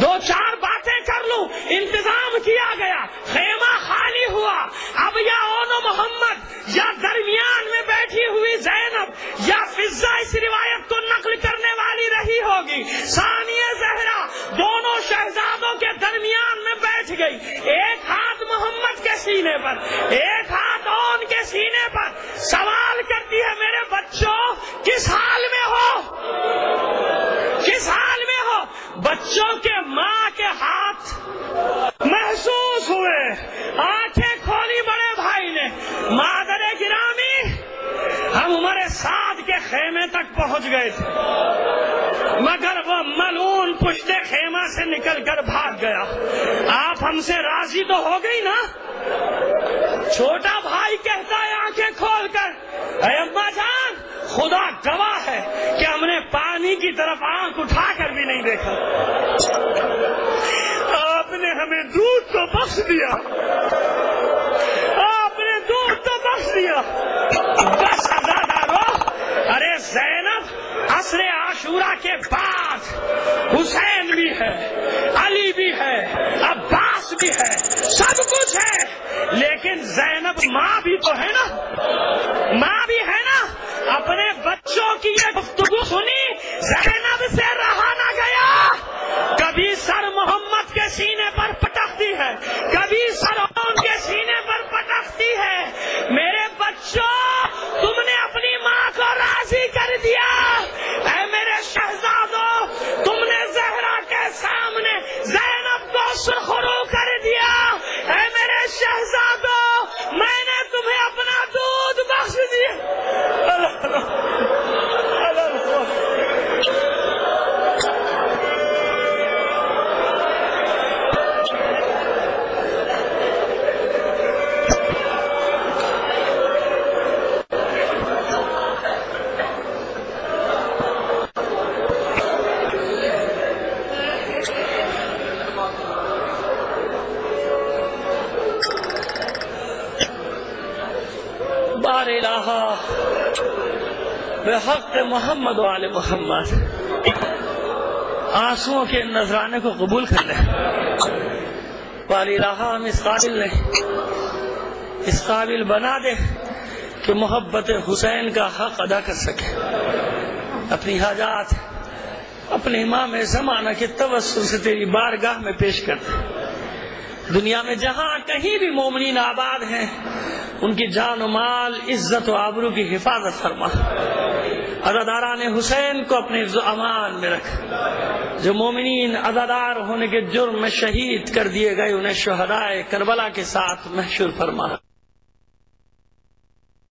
دو چار باتیں کر لوں. انتظام کیا گیا, خیمہ خالی ہوا. اب یا اونو محمد یا درمیان میں بیٹھی ہوئی زینب یا فضہ اس روایت کو نقل کرنے والی رہی ہوگی. ثانیہ زہرا دونوں شہزادوں کے درمیان میں بیٹھ گئی, ایک ہاتھ محمد کے سینے پر, ایک ہاتھ اون کے سینے پر. سوال کرتی ہے, میرے بچوں کس حال میں ہو, کس حال میں ہو؟ بچوں کے ماں کے ہاتھ محسوس ہوئے, آنکھیں کھولی بڑے بھائی نے. مادر گرامی, ہم عمر سعد کے خیمے تک پہنچ گئے تھے, مگر وہ ملعون پشت خیمہ سے نکل کر بھاگ گیا. آپ ہم سے راضی تو ہو گئی نا؟ چھوٹا بھائی کہتا ہے آنکھیں کھول کر, اے اماں جان خدا گواہ ہے کہ ہم نے پانی کی طرف آنکھ اٹھا کر بھی نہیں دیکھا. آپ نے ہمیں دودھ تو بخش دیا, آپ نے دودھ تو بخش دیا, بس ازادارو. ارے زینب عصر عاشورہ کے بعد حسین بھی ہے, علی بھی ہے, عباس بھی ہے, سب کچھ ہے, لیکن زینب ماں بھی تو ہے نا, ماں بھی ہے نا. اپنے بچوں کی یہ گفتگو سنی, زینب سے رہا نہ گیا. کبھی سر محمد کے سینے پر پٹکتی ہے, کبھی سر اون کے سینے پر پٹکتی ہے. میرے بچوں, تم نے اپنی ماں کو راضی کر دیا. اے میرے شہزادوں, تم نے زہرا کے سامنے زینب کو سرخرو کر دیا. اے میرے شہزادوں, میں نے تمہیں اپنا دودھ بخش دیا. بار الہ بحق محمد و آل محمد, آنسوؤں کے نذرانے کو قبول کر لیں. بار الہ ہم اس قابل نہیں, اس قابل بنا دے کہ محبت حسین کا حق ادا کر سکے. اپنی حاجات اپنے امام زمانہ کے توسل سے تیری بارگاہ میں پیش کر دے. دنیا میں جہاں کہیں بھی مومنین آباد ہیں, ان کی جان و مال, عزت و آبرو کی حفاظت فرما. عزاداران حسین کو اپنے امان میں رکھ. جو مومنین عزادار ہونے کے جرم میں شہید کر دیے گئے, انہیں شہدائے کربلا کے ساتھ محشور فرما.